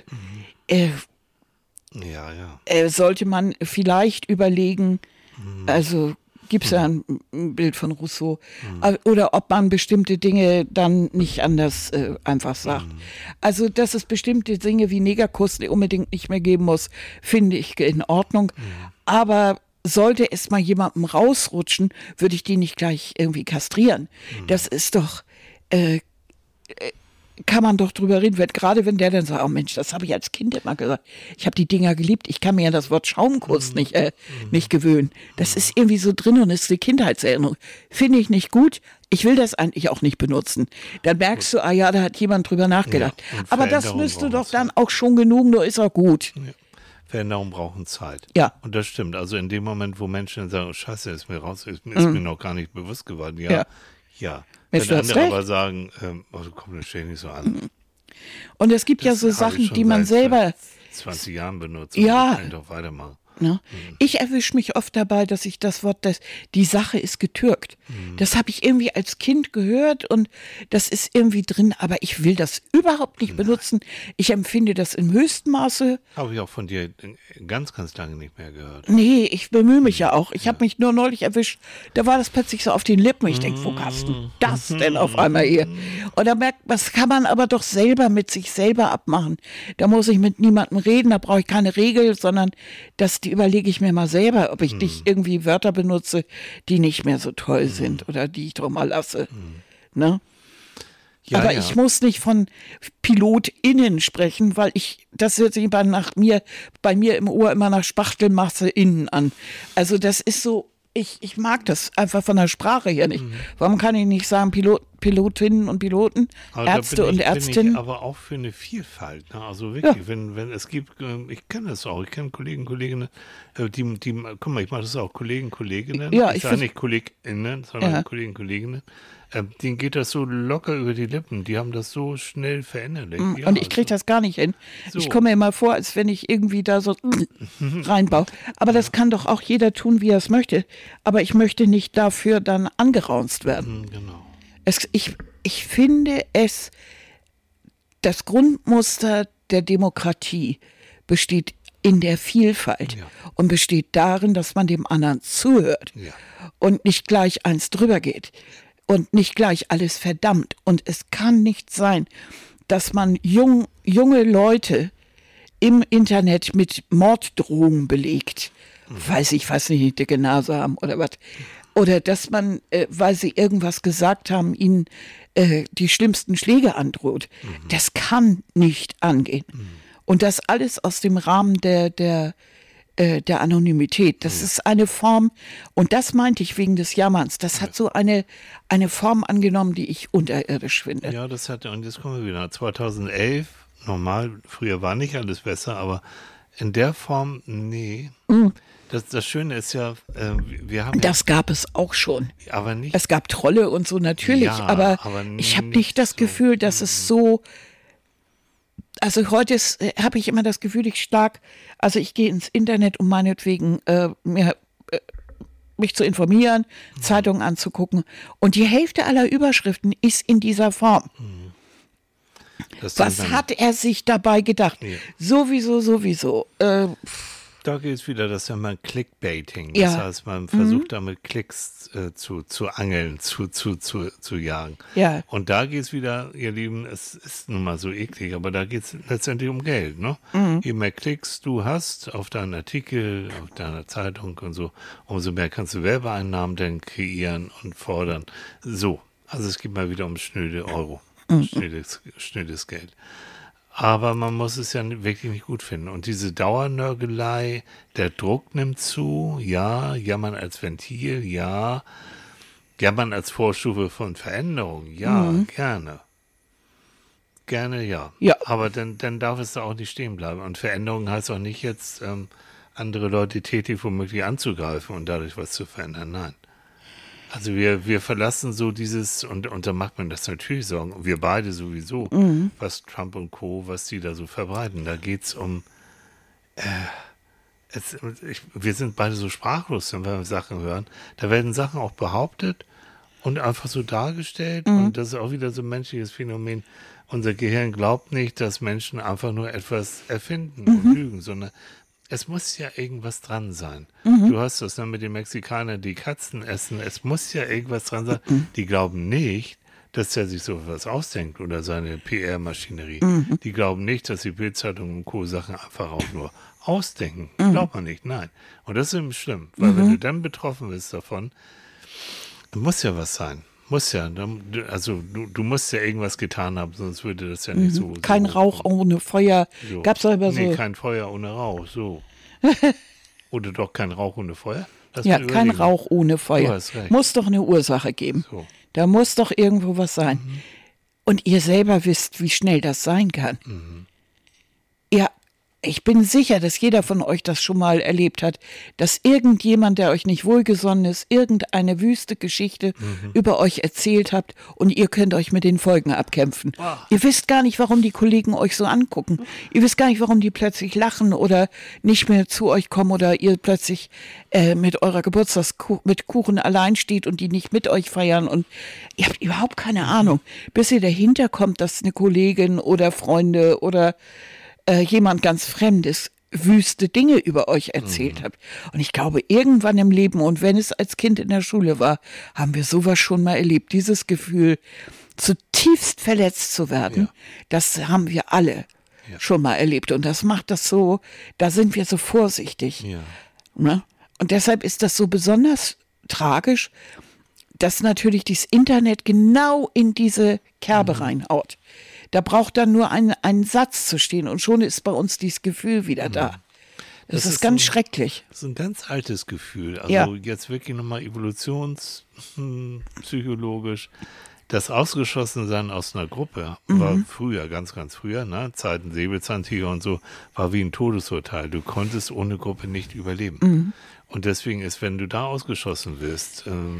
Speaker 1: sollte man vielleicht überlegen, also gibt es ja ein Bild von Rousseau, oder ob man bestimmte Dinge dann nicht anders einfach sagt. Also, dass es bestimmte Dinge wie Negerkuss unbedingt nicht mehr geben muss, finde ich in Ordnung. Aber sollte es mal jemandem rausrutschen, würde ich die nicht gleich irgendwie kastrieren. Das ist doch... kann man doch drüber reden, gerade wenn der dann sagt, oh Mensch, das habe ich als Kind immer gesagt. Ich habe die Dinger geliebt, ich kann mir ja das Wort Schaumkuss nicht gewöhnen. Das ist irgendwie so drin und ist eine Kindheitserinnerung. Finde ich nicht gut. Ich will das eigentlich auch nicht benutzen. Dann merkst du, da hat jemand drüber nachgedacht.
Speaker 2: Ja,
Speaker 1: aber das müsste doch dann auch schon genug, nur ist auch gut.
Speaker 2: Ja. Veränderungen brauchen Zeit.
Speaker 1: Ja.
Speaker 2: Und das stimmt. Also in dem Moment, wo Menschen sagen, oh, Scheiße, ist mir noch gar nicht bewusst geworden. Ja. Wenn andere aber sagen, komm, das stell ich nicht so an.
Speaker 1: Und es gibt ja so Sachen, die man selber
Speaker 2: 20 Jahren benutzt.
Speaker 1: Ja.
Speaker 2: Kann ich doch weitermachen.
Speaker 1: Ne? Ich erwische mich oft dabei, dass ich das Wort, die Sache ist getürkt. Das habe ich irgendwie als Kind gehört und das ist irgendwie drin, aber ich will das überhaupt nicht benutzen. Ich empfinde das im höchsten Maße.
Speaker 2: Habe ich auch von dir ganz, ganz lange nicht mehr gehört.
Speaker 1: Nee, ich bemühe mich ja auch. Ich habe mich nur neulich erwischt, da war das plötzlich so auf den Lippen. Ich denke, wo hast du das denn auf einmal hier? Und da merkt man, das kann man aber doch selber mit sich selber abmachen. Da muss ich mit niemandem reden, da brauche ich keine Regel, sondern die überlege ich mir mal selber, ob ich nicht irgendwie Wörter benutze, die nicht mehr so toll sind oder die ich doch mal lasse. Ne?
Speaker 2: Ja,
Speaker 1: aber ich muss nicht von PilotInnen sprechen, weil das hört sich bei mir im Ohr immer nach Spachtelmasse innen an. Also das ist so, ich mag das einfach von der Sprache her nicht. Warum kann ich nicht sagen Pilotinnen und Piloten,
Speaker 2: aber
Speaker 1: Ärzte und Ärztinnen?
Speaker 2: Bin ich aber auch für eine Vielfalt. Ne? Also wirklich, wenn es gibt, ich kenne das auch, ich kenne Kollegen, Kolleginnen, guck mal, ich mache das auch, Kollegen, Kolleginnen, ich sage nicht KollegInnen, sondern Kollegen, Kolleginnen, denen geht das so locker über die Lippen, die haben das so schnell verinnerlicht.
Speaker 1: Und ich kriege das gar nicht hin. So. Ich komme mir immer vor, als wenn ich irgendwie da so reinbaue. Aber das kann doch auch jeder tun, wie er es möchte. Aber ich möchte nicht dafür dann angeraunzt werden.
Speaker 2: Genau.
Speaker 1: Ich finde das Grundmuster der Demokratie besteht in der Vielfalt und besteht darin, dass man dem anderen zuhört und nicht gleich eins drüber geht und nicht gleich alles verdammt. Und es kann nicht sein, dass man junge Leute im Internet mit Morddrohungen belegt, weil sie, ich weiß nicht, eine dicke Nase haben oder was. Oder dass man, weil sie irgendwas gesagt haben, ihnen die schlimmsten Schläge androht. Das kann nicht angehen. Und das alles aus dem Rahmen der Anonymität. Das ist eine Form, und das meinte ich wegen des Jammerns, das hat so eine Form angenommen, die ich unterirdisch finde.
Speaker 2: Ja, und jetzt kommen wir wieder. 2011, normal, früher war nicht alles besser, aber in der Form, nee. Das Schöne ist ja, wir haben
Speaker 1: das gab es auch schon.
Speaker 2: Aber nicht.
Speaker 1: Es gab Trolle und so natürlich, aber ich habe nicht das Gefühl, dass es so. Also heute habe ich immer das Gefühl, ich gehe ins Internet, um meinetwegen mich zu informieren, Zeitungen anzugucken. Und die Hälfte aller Überschriften ist in dieser Form. Was hat er sich dabei gedacht?
Speaker 2: Ja.
Speaker 1: Sowieso.
Speaker 2: Da geht es wieder, das ist ja mal Clickbaiting.
Speaker 1: Ja.
Speaker 2: Das heißt, man versucht damit Klicks zu angeln, zu jagen.
Speaker 1: Ja.
Speaker 2: Und da geht es wieder, ihr Lieben, es ist nun mal so eklig, aber da geht es letztendlich um Geld. Ne? Je mehr Klicks du hast auf deinen Artikel, auf deiner Zeitung und so, umso mehr kannst du Werbeeinnahmen dann kreieren und fordern. So, also es geht mal wieder um schnöde Euro, schnödes Geld. Aber man muss es ja wirklich nicht gut finden. Und diese Dauernörgelei, der Druck nimmt zu, ja, jammern als Ventil, ja, jammern als Vorstufe von Veränderung, ja, gerne. Gerne, ja. Aber dann darf es da auch nicht stehen bleiben. Und Veränderung heißt auch nicht jetzt, andere Leute tätig womöglich anzugreifen und dadurch was zu verändern, nein. Also wir verlassen so dieses, und da macht man das natürlich Sorgen, wir beide sowieso, was Trump und Co., was die da so verbreiten. Da geht es um, wir sind beide so sprachlos, wenn wir Sachen hören. Da werden Sachen auch behauptet und einfach so dargestellt und das ist auch wieder so ein menschliches Phänomen. Unser Gehirn glaubt nicht, dass Menschen einfach nur etwas erfinden und lügen, sondern es muss ja irgendwas dran sein. Du hast das mit den Mexikanern, die Katzen essen. Es muss ja irgendwas dran sein. Die glauben nicht, dass er sich so was ausdenkt oder seine PR-Maschinerie. Die glauben nicht, dass die Bild-Zeitung und Co. Sachen einfach auch nur ausdenken. Glaubt man nicht, nein. Und das ist eben schlimm, weil wenn du dann betroffen bist davon, muss ja was sein. Muss ja, also du musst ja irgendwas getan haben, sonst würde das ja nicht so.
Speaker 1: Kein Rauch ohne Feuer.
Speaker 2: So.
Speaker 1: Gab's doch immer so.
Speaker 2: Nee, kein Feuer ohne Rauch, so. Oder doch kein Rauch ohne Feuer?
Speaker 1: Ja, kein Rauch ohne Feuer.
Speaker 2: Du hast recht.
Speaker 1: Muss doch eine Ursache geben.
Speaker 2: So.
Speaker 1: Da muss doch irgendwo was sein. Und ihr selber wisst, wie schnell das sein kann. Ja, ich bin sicher, dass jeder von euch das schon mal erlebt hat, dass irgendjemand, der euch nicht wohlgesonnen ist, irgendeine wüste Geschichte über euch erzählt habt und ihr könnt euch mit den Folgen abkämpfen. Ihr wisst gar nicht, warum die Kollegen euch so angucken. Ihr wisst gar nicht, warum die plötzlich lachen oder nicht mehr zu euch kommen oder ihr plötzlich mit eurer mit Kuchen allein steht und die nicht mit euch feiern und ihr habt überhaupt keine Ahnung, bis ihr dahinter kommt, dass eine Kollegin oder Freunde oder jemand ganz Fremdes wüste Dinge über euch erzählt hat. Und ich glaube, irgendwann im Leben, und wenn es als Kind in der Schule war, haben wir sowas schon mal erlebt. Dieses Gefühl, zutiefst verletzt zu werden, das haben wir alle schon mal erlebt. Und das macht das so, da sind wir so vorsichtig. Ne? Und deshalb ist das so besonders tragisch, dass natürlich dieses Internet genau in diese Kerbe reinhaut. Da braucht dann nur ein Satz zu stehen und schon ist bei uns dieses Gefühl wieder da. Das ist ganz schrecklich.
Speaker 2: Das ist ein ganz altes Gefühl. Also jetzt wirklich nochmal evolutionspsychologisch. Das Ausgeschlossensein aus einer Gruppe war früher, ganz, ganz früher, ne? Zeiten Säbelzahntiger und so, war wie ein Todesurteil. Du konntest ohne Gruppe nicht überleben. Und deswegen ist, wenn du da ausgeschossen wirst,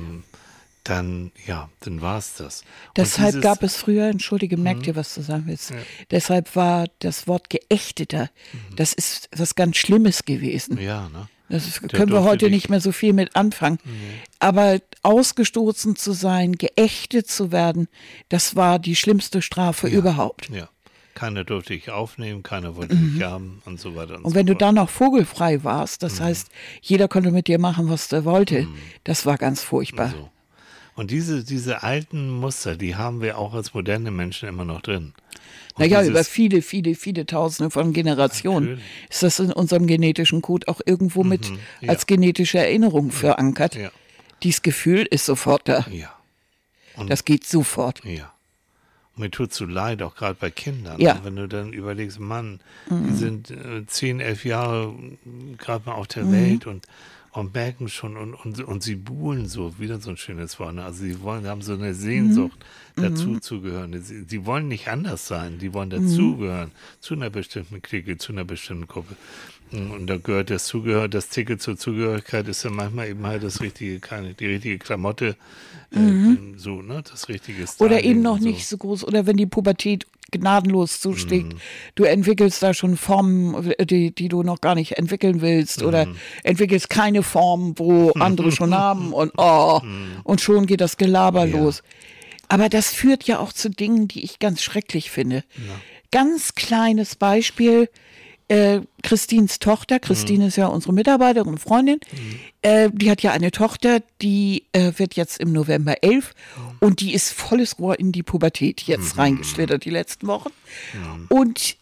Speaker 2: dann war es das.
Speaker 1: Deshalb gab es früher, entschuldige, merkt ihr, was du sagen willst, deshalb war das Wort Geächteter, das ist was ganz Schlimmes gewesen.
Speaker 2: Ja, ne?
Speaker 1: Das können wir heute nicht mehr so viel mit anfangen. Aber ausgestoßen zu sein, geächtet zu werden, das war die schlimmste Strafe überhaupt.
Speaker 2: Ja. Keiner durfte dich aufnehmen, keiner wollte dich haben und so weiter.
Speaker 1: Und wenn du dann noch vogelfrei warst, das heißt, jeder konnte mit dir machen, was er wollte, das war ganz furchtbar.
Speaker 2: So. Und diese alten Muster, die haben wir auch als moderne Menschen immer noch drin.
Speaker 1: Naja, über viele, viele, viele Tausende von Generationen ist das in unserem genetischen Code auch irgendwo mit als genetische Erinnerung verankert. Ja. Dieses Gefühl ist sofort da.
Speaker 2: Ja. Und
Speaker 1: das geht sofort.
Speaker 2: Ja. Und mir tut es so leid, auch gerade bei Kindern.
Speaker 1: Ja.
Speaker 2: Wenn du dann überlegst, Mann, die sind 10, 11 Jahre gerade mal auf der Welt und merken schon und sie buhlen so, wieder so ein schönes Wort. Also sie haben so eine Sehnsucht, dazu zu gehören. Sie wollen nicht anders sein, die wollen dazugehören, zu einer bestimmten Clique, zu einer bestimmten Gruppe. Und da gehört das Ticket zur Zugehörigkeit ist ja manchmal eben halt die richtige Klamotte, so, ne, das richtige Styling.
Speaker 1: Oder eben noch nicht so groß, oder wenn die Pubertät gnadenlos zuschlägt, du entwickelst da schon Formen, die du noch gar nicht entwickeln willst, oder entwickelst keine Formen, wo andere schon haben und schon geht das Gelaber los. Aber das führt ja auch zu Dingen, die ich ganz schrecklich finde. Ja. Ganz kleines Beispiel, Christines Tochter, Christine ist ja unsere Mitarbeiterin und Freundin, die hat ja eine Tochter, die wird jetzt im November 11 und die ist volles Rohr in die Pubertät jetzt reingeschlittert die letzten Wochen. Und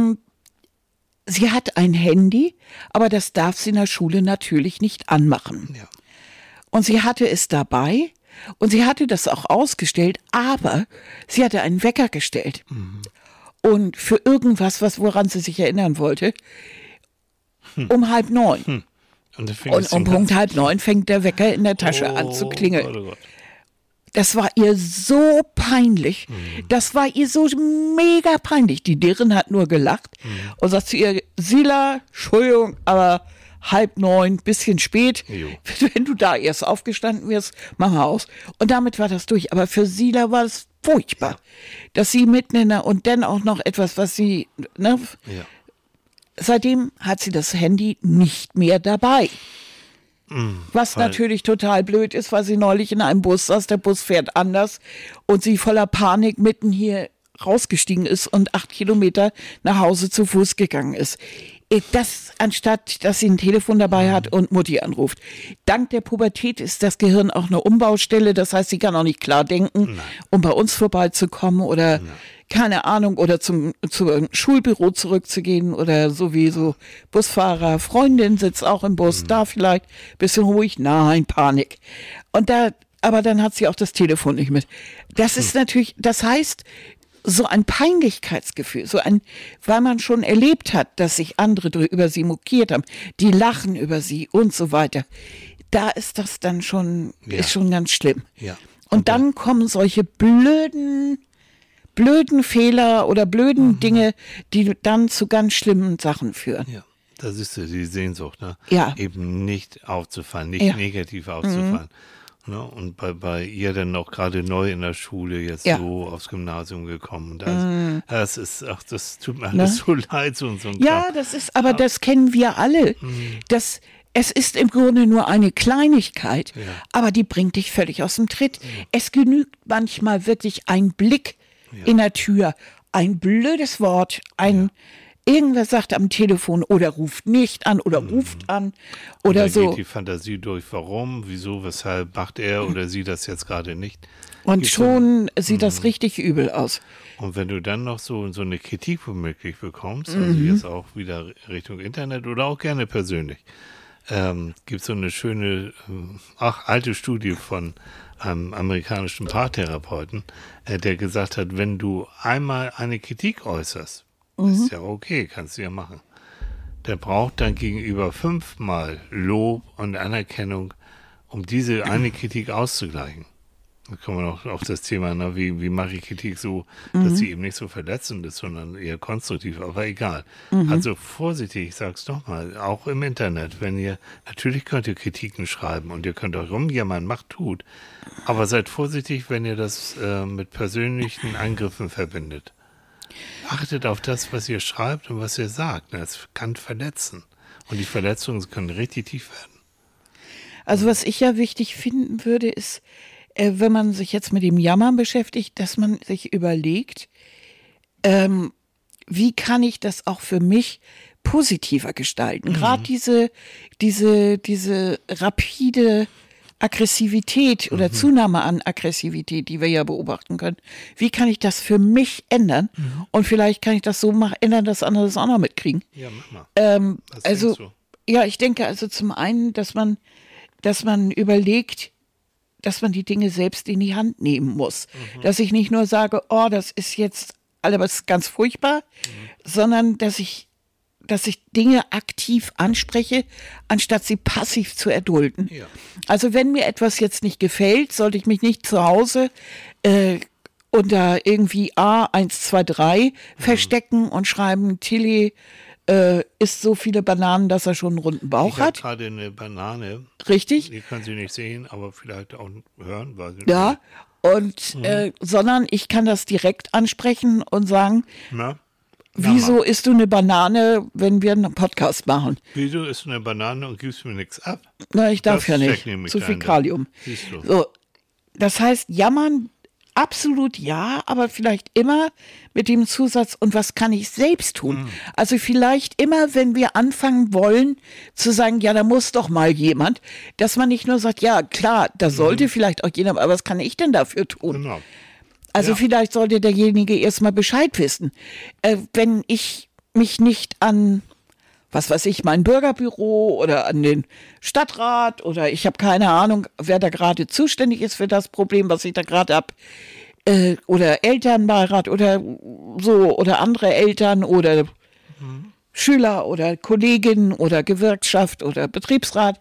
Speaker 1: sie hat ein Handy, aber das darf sie in der Schule natürlich nicht anmachen. Ja. Und sie hatte es dabei und sie hatte das auch ausgestellt, aber sie hatte einen Wecker gestellt. Und für irgendwas, woran sie sich erinnern wollte, um 8:30. Und um Punkt 8:30 fängt der Wecker in der Tasche an zu klingeln. Oh Gott. Das war ihr so peinlich. Das war ihr so mega peinlich. Die Lehrerin hat nur gelacht und sagt zu ihr, Sila, Entschuldigung, aber 8:30, bisschen spät. Jo. Wenn du da erst aufgestanden wirst, mach mal aus. Und damit war das durch. Aber für Sila war es furchtbar, dass sie mitten und dann auch noch etwas, was sie, ne? Ja. Seitdem hat sie das Handy nicht mehr dabei. Was natürlich total blöd ist, weil sie neulich in einem Bus saß, der Bus fährt anders und sie voller Panik mitten hier rausgestiegen ist und 8 Kilometer nach Hause zu Fuß gegangen ist. Das, anstatt, dass sie ein Telefon dabei hat und Mutti anruft. Dank der Pubertät ist das Gehirn auch eine Umbaustelle, das heißt, sie kann auch nicht klar denken, um bei uns vorbeizukommen oder keine Ahnung, oder zum Schulbüro zurückzugehen oder sowieso Busfahrer, Freundin sitzt auch im Bus, da vielleicht ein bisschen ruhig, nein, Panik. Und aber dann hat sie auch das Telefon nicht mit. Das ist natürlich, das heißt, so ein Peinlichkeitsgefühl, weil man schon erlebt hat, dass sich andere über sie mokiert haben, die lachen über sie und so weiter. Da ist das dann schon, ist schon ganz schlimm. Ja. Und dann kommen solche blöden Fehler oder blöden Dinge, die dann zu ganz schlimmen Sachen führen. Ja,
Speaker 2: das ist die Sehnsucht, ne?
Speaker 1: Ja.
Speaker 2: Eben nicht aufzufallen, nicht negativ aufzufallen. Ne? Und bei ihr dann noch gerade neu in der Schule jetzt so aufs Gymnasium gekommen. Das tut mir alles so leid. So ein
Speaker 1: ja, das ist, aber das kennen wir alle. Es ist im Grunde nur eine Kleinigkeit, aber die bringt dich völlig aus dem Tritt. Es genügt manchmal wirklich ein Blick in der Tür, ein blödes Wort, irgendwer sagt am Telefon oder ruft nicht an oder ruft an oder
Speaker 2: dann
Speaker 1: so.
Speaker 2: Geht die Fantasie durch, warum, wieso, weshalb macht er oder sie das jetzt gerade nicht.
Speaker 1: Und schon sieht das richtig übel aus.
Speaker 2: Und wenn du dann noch so eine Kritik womöglich bekommst, also jetzt auch wieder Richtung Internet oder auch gerne persönlich, gibt es so eine schöne, alte Studie von einem amerikanischen Paartherapeuten, der gesagt hat, wenn du einmal eine Kritik äußerst, ist ja okay, kannst du ja machen. Der braucht dann gegenüber 5-mal Lob und Anerkennung, um diese eine Kritik auszugleichen. Da kommen wir noch auf das Thema, ne, wie mache ich Kritik so, dass sie eben nicht so verletzend ist, sondern eher konstruktiv, aber egal. Also vorsichtig, ich sag's doch mal, auch im Internet, natürlich könnt ihr Kritiken schreiben und ihr könnt auch rumjammern, macht, tut, aber seid vorsichtig, wenn ihr das mit persönlichen Angriffen verbindet. Achtet auf das, was ihr schreibt und was ihr sagt. Das kann verletzen. Und die Verletzungen können richtig tief werden.
Speaker 1: Also was ich ja wichtig finden würde, ist, wenn man sich jetzt mit dem Jammern beschäftigt, dass man sich überlegt, wie kann ich das auch für mich positiver gestalten? Gerade diese rapide Aggressivität oder Zunahme an Aggressivität, die wir ja beobachten können. Wie kann ich das für mich ändern? Und vielleicht kann ich das so ändern, dass andere das auch noch mitkriegen. Ja, mach mal. Ich denke also zum einen, dass man überlegt, dass man die Dinge selbst in die Hand nehmen muss. Dass ich nicht nur sage, oh, das ist jetzt alles ganz furchtbar, sondern dass ich Dinge aktiv anspreche, anstatt sie passiv zu erdulden. Ja. Also wenn mir etwas jetzt nicht gefällt, sollte ich mich nicht zu Hause unter irgendwie A123 verstecken und schreiben, Tilly isst so viele Bananen, dass er schon einen runden Bauch hat.
Speaker 2: Ich habe gerade eine Banane.
Speaker 1: Richtig.
Speaker 2: Die können Sie nicht sehen, aber vielleicht auch hören.
Speaker 1: Ja, und sondern ich kann das direkt ansprechen und sagen, wieso isst du eine Banane, wenn wir einen Podcast machen?
Speaker 2: Wieso isst du eine Banane und gibst mir nichts ab?
Speaker 1: Na, ich darf ja nicht. Zu viel Kalium. So, das heißt, jammern absolut ja, aber vielleicht immer mit dem Zusatz, und was kann ich selbst tun? Also vielleicht immer, wenn wir anfangen wollen, zu sagen, ja, da muss doch mal jemand, dass man nicht nur sagt, ja, klar, da sollte vielleicht auch jemand, aber was kann ich denn dafür tun?
Speaker 2: Genau.
Speaker 1: Also vielleicht sollte derjenige erstmal Bescheid wissen. Wenn ich mich nicht an, was weiß ich, mein Bürgerbüro oder an den Stadtrat oder ich habe keine Ahnung, wer da gerade zuständig ist für das Problem, was ich da gerade habe, oder Elternbeirat oder so oder andere Eltern oder Schüler oder Kolleginnen oder Gewerkschaft oder Betriebsrat.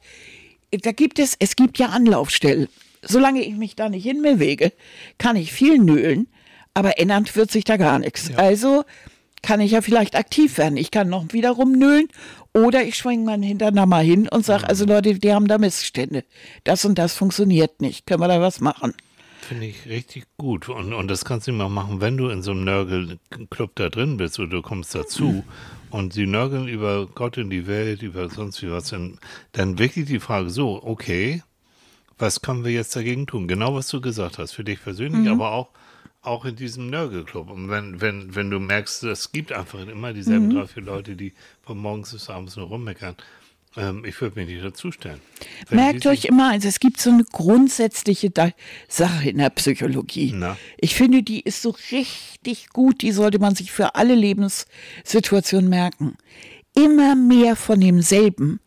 Speaker 1: Es gibt ja Anlaufstellen. Solange ich mich da nicht hinbewege, kann ich viel nölen, aber ändern wird sich da gar nichts. Ja. Also kann ich ja vielleicht aktiv werden. Ich kann noch wiederum nölen oder ich schwinge meinen Hintern da mal hin und sage, also Leute, die haben da Missstände. Das und das funktioniert nicht. Können wir da was machen?
Speaker 2: Finde ich richtig gut. Und das kannst du immer machen, wenn du in so einem Nörgelclub da drin bist oder du kommst dazu und sie nörgeln über Gott in die Welt, über sonst wie was. Dann wirklich die Frage so, okay, was können wir jetzt dagegen tun? Genau, was du gesagt hast, für dich persönlich, aber auch in diesem Nörgelclub. Und wenn du merkst, es gibt einfach immer dieselben 3, 4 Leute, die von morgens bis abends nur rummeckern, ich würde mich nicht dazustellen.
Speaker 1: Merkt euch immer eins, es gibt so eine grundsätzliche Sache in der Psychologie.
Speaker 2: Na?
Speaker 1: Ich finde, die ist so richtig gut, die sollte man sich für alle Lebenssituationen merken. Immer mehr von demselben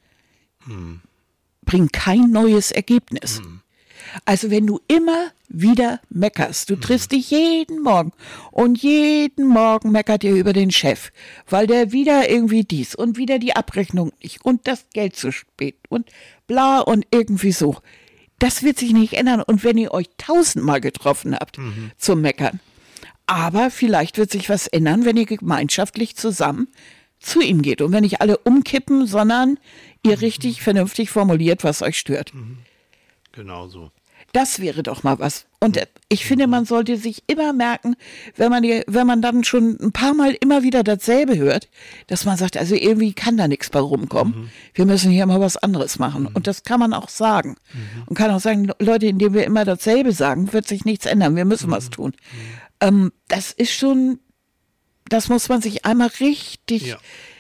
Speaker 1: bringt kein neues Ergebnis. Also wenn du immer wieder meckerst, du triffst dich jeden Morgen und jeden Morgen meckert ihr über den Chef, weil der wieder irgendwie dies und wieder die Abrechnung nicht und das Geld zu spät und bla und irgendwie so. Das wird sich nicht ändern und wenn ihr euch 1000-mal getroffen habt zum Meckern. Aber vielleicht wird sich was ändern, wenn ihr gemeinschaftlich zusammen zu ihm geht und wenn nicht alle umkippen, sondern ihr richtig vernünftig formuliert, was euch stört.
Speaker 2: Genau so.
Speaker 1: Das wäre doch mal was. Und ich finde, man sollte sich immer merken, wenn man dann schon ein paar Mal immer wieder dasselbe hört, dass man sagt, also irgendwie kann da nichts bei rumkommen. Wir müssen hier mal was anderes machen. Und das kann man auch sagen. Und kann auch sagen, Leute, indem wir immer dasselbe sagen, wird sich nichts ändern. Wir müssen was tun. Das ist schon, das muss man sich einmal richtig,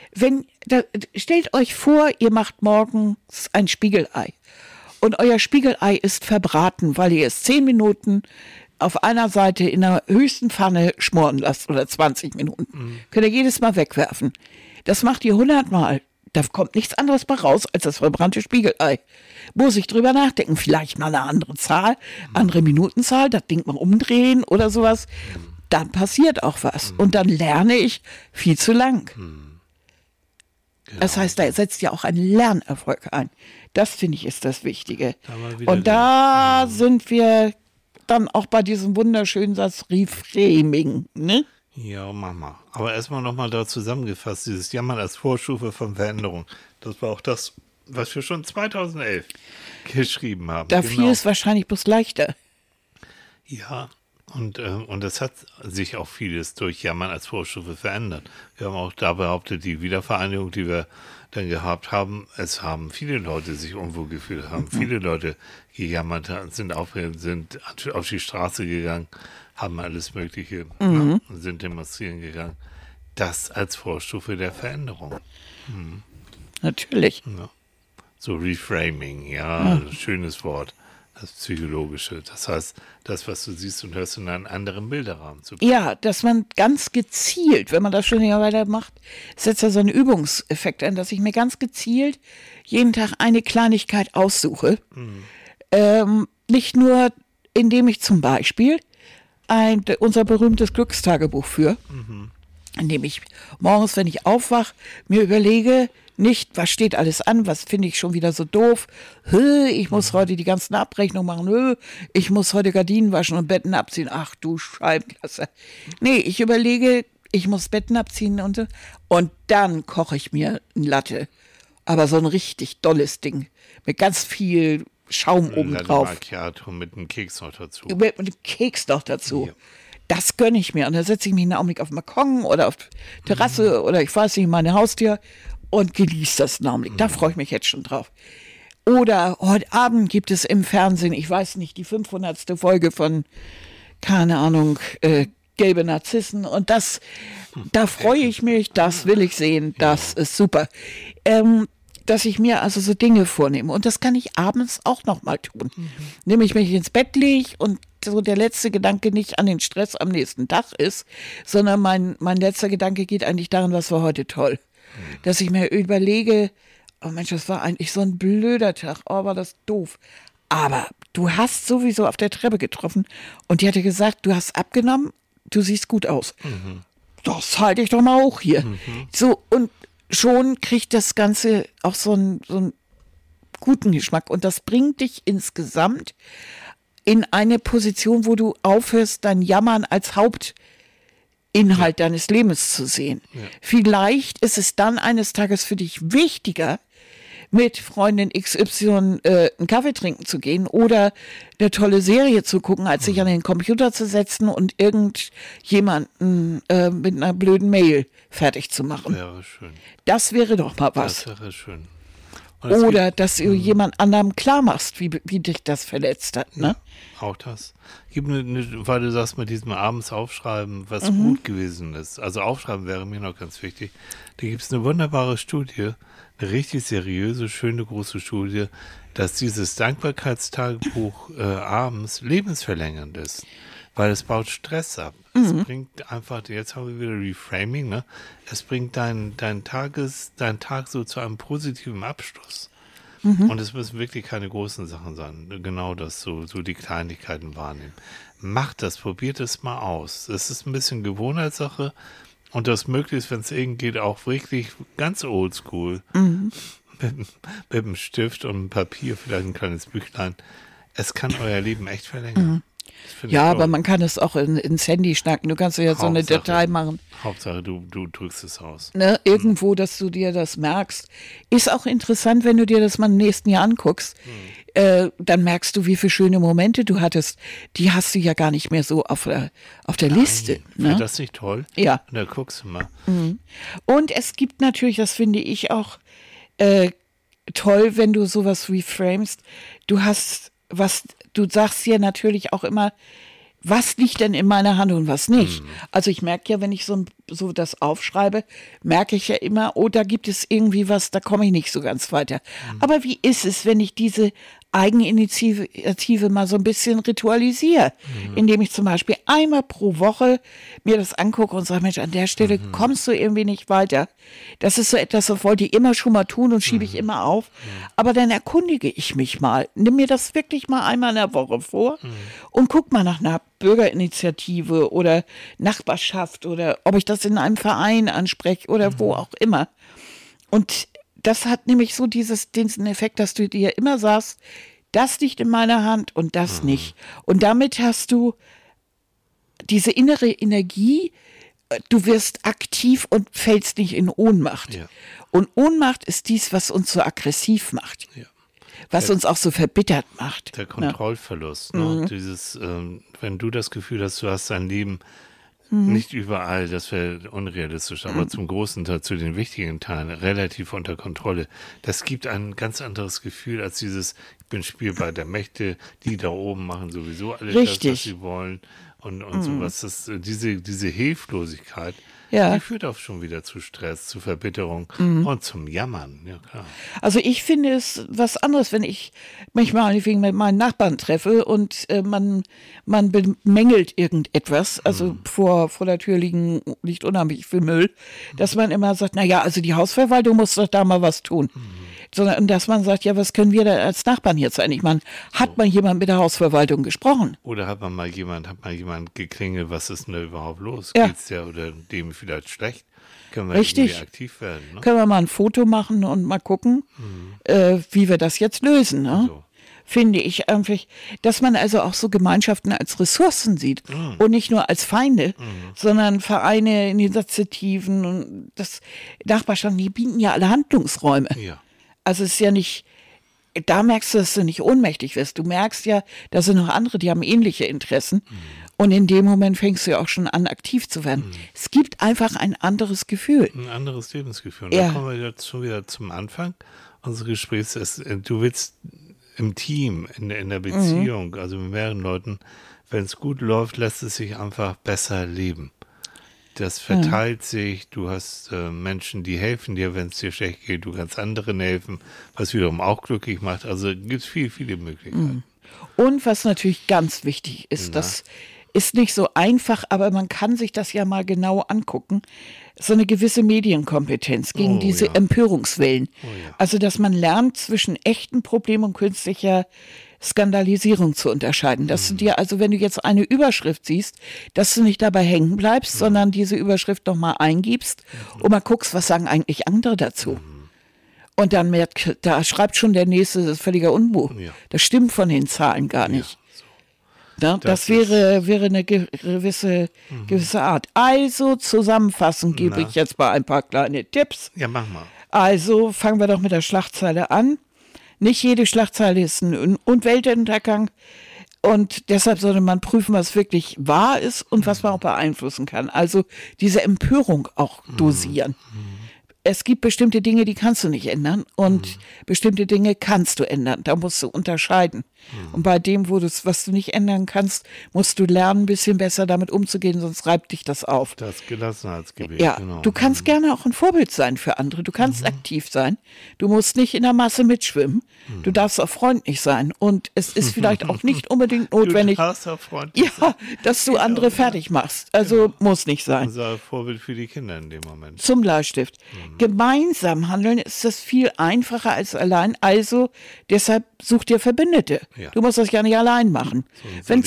Speaker 1: stellt euch vor, ihr macht morgens ein Spiegelei. Und euer Spiegelei ist verbraten, weil ihr es 10 Minuten auf einer Seite in der höchsten Pfanne schmoren lasst oder 20 Minuten. Könnt ihr jedes Mal wegwerfen. Das macht ihr 100 Mal. Da kommt nichts anderes bei raus als das verbrannte Spiegelei. Muss ich drüber nachdenken. Vielleicht mal eine andere Zahl, andere Minutenzahl, das Ding mal umdrehen oder sowas. Dann passiert auch was. Und dann lerne ich viel zu lang. Genau. Das heißt, da setzt ja auch ein Lernerfolg ein. Das, finde ich, ist das Wichtige. Und da sind wir dann auch bei diesem wunderschönen Satz Reframing, ne?
Speaker 2: Ja, Mama. Aber erstmal nochmal da zusammengefasst, dieses Jammern als Vorstufe von Veränderung. Das war auch das, was wir schon 2011 geschrieben haben.
Speaker 1: Da fiel es wahrscheinlich bloß leichter.
Speaker 2: Ja, und es hat sich auch vieles durch Jammern als Vorstufe verändert. Wir haben auch da behauptet, die Wiedervereinigung, die wir dann gehabt haben, es haben viele Leute sich unwohl gefühlt, haben viele Leute gejammert, sind auf die Straße gegangen, haben alles Mögliche, sind demonstrieren gegangen. Das als Vorstufe der Veränderung.
Speaker 1: Natürlich.
Speaker 2: Ja. So Reframing, ja, schönes Wort. Das Psychologische. Das heißt, das, was du siehst und hörst, in einen anderen Bilderrahmen zu bringen.
Speaker 1: Ja, dass man ganz gezielt, wenn man das schon ja weiter macht, setzt ja so einen Übungseffekt ein, dass ich mir ganz gezielt jeden Tag eine Kleinigkeit aussuche. Nicht nur, indem ich zum Beispiel unser berühmtes Glückstagebuch führe, indem ich morgens, wenn ich aufwache, mir überlege, nicht, was steht alles an, was finde ich schon wieder so doof. Ich muss heute die ganzen Abrechnungen machen. Ich muss heute Gardinen waschen und Betten abziehen. Ach du Scheibenklasser. Nee, ich überlege, ich muss Betten abziehen und dann koche ich mir ein Latte. Aber so ein richtig dolles Ding. Mit ganz viel Schaum oben drauf.
Speaker 2: Macchiato mit einem Keks noch dazu.
Speaker 1: Mit einem Keks noch dazu.
Speaker 2: Ja.
Speaker 1: Das gönne ich mir. Und dann setze ich mich einen Augenblick auf den Balkon oder auf die Terrasse oder ich weiß nicht, meine Haustür und genieße das einen Augenblick. Da freue ich mich jetzt schon drauf. Oder heute Abend gibt es im Fernsehen, ich weiß nicht, die 500. Folge von keine Ahnung, gelbe Narzissen und da freue ich mich, das will ich sehen, das ist super. Dass ich mir also so Dinge vornehme und das kann ich abends auch noch mal tun. Nämlich, wenn ich ins Bett lege und so der letzte Gedanke nicht an den Stress am nächsten Tag ist, sondern mein letzter Gedanke geht eigentlich daran, was war heute toll. Dass ich mir überlege, oh Mensch, das war eigentlich so ein blöder Tag, oh, war das doof. Aber du hast sowieso auf der Treppe getroffen und die hatte gesagt, du hast abgenommen, du siehst gut aus. Das halte ich doch mal hoch hier. So, und schon kriegt das Ganze auch so einen guten Geschmack. Und das bringt dich insgesamt in eine Position, wo du aufhörst, dein Jammern als Hauptinhalt deines Lebens zu sehen. Ja. Vielleicht ist es dann eines Tages für dich wichtiger, mit Freundin XY einen Kaffee trinken zu gehen oder eine tolle Serie zu gucken, als sich an den Computer zu setzen und irgendjemanden mit einer blöden Mail fertig zu machen.
Speaker 2: Wäre schön.
Speaker 1: Das wäre doch mal was.
Speaker 2: Das wäre schön.
Speaker 1: Oder dass du jemand anderem klar machst, wie dich das verletzt hat. Ne?
Speaker 2: Ja, auch das. Weil du sagst, mit diesem abends aufschreiben, was gut gewesen ist. Also aufschreiben wäre mir noch ganz wichtig. Da gibt es eine wunderbare Studie, eine richtig seriöse, schöne, große Studie, dass dieses Dankbarkeitstagebuch abends lebensverlängernd ist. Weil es baut Stress ab. Es bringt einfach, jetzt haben wir wieder Reframing, ne? Es bringt deinen Tag so zu einem positiven Abschluss. Und es müssen wirklich keine großen Sachen sein. Genau das, so die Kleinigkeiten wahrnehmen. Macht das, probiert es mal aus. Es ist ein bisschen Gewohnheitssache und das möglichst, wenn es irgend geht, auch wirklich ganz oldschool. Mit einem Stift und einem Papier, vielleicht ein kleines Büchlein. Es kann euer Leben echt verlängern.
Speaker 1: Ja, aber man kann es auch ins Handy schnacken. Du kannst ja so eine Datei machen.
Speaker 2: Hauptsache, du drückst es aus.
Speaker 1: Ne, irgendwo, dass du dir das merkst. Ist auch interessant, wenn du dir das mal im nächsten Jahr anguckst. Dann merkst du, wie viele schöne Momente du hattest. Die hast du ja gar nicht mehr so auf der Liste. Ne?
Speaker 2: Wäre das nicht toll?
Speaker 1: Ja.
Speaker 2: Da guckst du mal.
Speaker 1: Und es gibt natürlich, das finde ich auch toll, wenn du sowas reframest. Du sagst ja natürlich auch immer, was liegt denn in meiner Hand und was nicht. Also ich merke ja, wenn ich so das aufschreibe, merke ich ja immer, oh, da gibt es irgendwie was, da komme ich nicht so ganz weiter. Aber wie ist es, wenn ich diese Eigeninitiative mal so ein bisschen ritualisiere, indem ich zum Beispiel einmal pro Woche mir das angucke und sage, Mensch, an der Stelle kommst du irgendwie nicht weiter. Das ist so etwas, das wollte ich immer schon mal tun und schiebe ich immer auf. Aber dann erkundige ich mich mal. Nimm mir das wirklich mal einmal in der Woche vor und guck mal nach einer Bürgerinitiative oder Nachbarschaft oder ob ich das in einem Verein anspreche oder wo auch immer. Und das hat nämlich so diesen Effekt, dass du dir immer sagst, das liegt in meiner Hand und das nicht. Und damit hast du diese innere Energie, du wirst aktiv und fällst nicht in Ohnmacht. Ja. Und Ohnmacht ist dies, was uns so aggressiv macht. Ja. Was uns auch so verbittert macht.
Speaker 2: Der Kontrollverlust. Ne? Dieses, wenn du das Gefühl hast, du hast dein Leben nicht überall, das wäre unrealistisch, aber zum großen Teil, zu den wichtigen Teilen, relativ unter Kontrolle. Das gibt ein ganz anderes Gefühl als dieses, ich bin spielbar der Mächte, die da oben machen sowieso alles das, was sie wollen und sowas. Diese Hilflosigkeit, die führt auch schon wieder zu Stress, zu Verbitterung und zum Jammern. Ja, klar.
Speaker 1: Also ich finde es was anderes, wenn ich mich mal mit meinen Nachbarn treffe und man bemängelt irgendetwas, also vor der Tür liegt unheimlich viel Müll, dass man immer sagt, naja, also die Hausverwaltung muss doch da mal was tun. Sondern dass man sagt, ja, was können wir da als Nachbarn jetzt eigentlich machen? Hat mal jemand mit der Hausverwaltung gesprochen?
Speaker 2: Oder hat mal jemand geklingelt, was ist denn da überhaupt los? Ja. Geht's ja oder dem vielleicht schlecht? Können wir irgendwie aktiv werden? Ne?
Speaker 1: Können wir mal ein Foto machen und mal gucken, wie wir das jetzt lösen. Ne? So. Finde ich irgendwie, dass man also auch so Gemeinschaften als Ressourcen sieht und nicht nur als Feinde, sondern Vereine, Initiativen und das Nachbarschaften, die bieten ja alle Handlungsräume. Ja. Also es ist ja nicht, da merkst du, dass du nicht ohnmächtig wirst. Du merkst ja, da sind noch andere, die haben ähnliche Interessen. Und in dem Moment fängst du ja auch schon an, aktiv zu werden. Es gibt einfach ein anderes Gefühl.
Speaker 2: Ein anderes Lebensgefühl. Und da kommen wir jetzt schon wieder zum Anfang unseres Gesprächs. Du willst im Team, in der Beziehung, also mit mehreren Leuten, wenn es gut läuft, lässt es sich einfach besser leben. Das verteilt sich, du hast Menschen, die helfen dir, wenn es dir schlecht geht, du kannst anderen helfen, was wiederum auch glücklich macht. Also gibt es viele Möglichkeiten.
Speaker 1: Und was natürlich ganz wichtig ist, das ist nicht so einfach, aber man kann sich das ja mal genau angucken, so eine gewisse Medienkompetenz gegen diese Empörungswellen. Also, dass man lernt, zwischen echten Problemen und künstlicher Skandalisierung zu unterscheiden. Dass du dir, also wenn du jetzt eine Überschrift siehst, dass du nicht dabei hängen bleibst, sondern diese Überschrift nochmal eingibst und mal guckst, was sagen eigentlich andere dazu. Und dann merkt, da schreibt schon der Nächste, das ist völliger Unmut. Das stimmt von den Zahlen gar nicht. Das wäre eine gewisse Art. Also zusammenfassend gebe ich jetzt mal ein paar kleine Tipps.
Speaker 2: Ja, mach mal.
Speaker 1: Also fangen wir doch mit der Schlagzeile an. Nicht jede Schlagzeile ist ein Weltuntergang und deshalb sollte man prüfen, was wirklich wahr ist und was man auch beeinflussen kann. Also diese Empörung auch dosieren. Es gibt bestimmte Dinge, die kannst du nicht ändern und bestimmte Dinge kannst du ändern. Da musst du unterscheiden. Und bei dem, was du nicht ändern kannst, musst du lernen, ein bisschen besser damit umzugehen, sonst reibt dich das auf.
Speaker 2: Das Gelassenheitsgebet.
Speaker 1: Ja,
Speaker 2: genau.
Speaker 1: Du kannst gerne auch ein Vorbild sein für andere. Du kannst aktiv sein. Du musst nicht in der Masse mitschwimmen. Du darfst auch freundlich sein. Und es ist vielleicht auch nicht unbedingt notwendig,
Speaker 2: Du darfst auch freundlich
Speaker 1: sein. Dass du andere fertig machst. Also muss nicht sein.
Speaker 2: Unser Vorbild für die Kinder in dem Moment.
Speaker 1: Zum Bleistift. Gemeinsam handeln ist das viel einfacher als allein. Also deshalb such dir Verbündete.
Speaker 2: Ja.
Speaker 1: Du musst das ja nicht allein machen. Wenn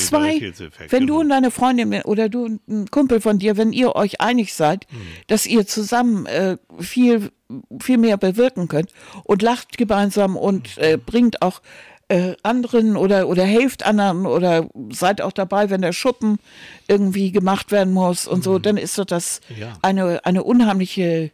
Speaker 1: du und deine Freundin oder du und ein Kumpel von dir, wenn ihr euch einig seid, dass ihr zusammen viel mehr bewirken könnt und lacht gemeinsam und bringt auch anderen oder helft anderen oder seid auch dabei, wenn der Schuppen irgendwie gemacht werden muss und so, dann ist das eine unheimliche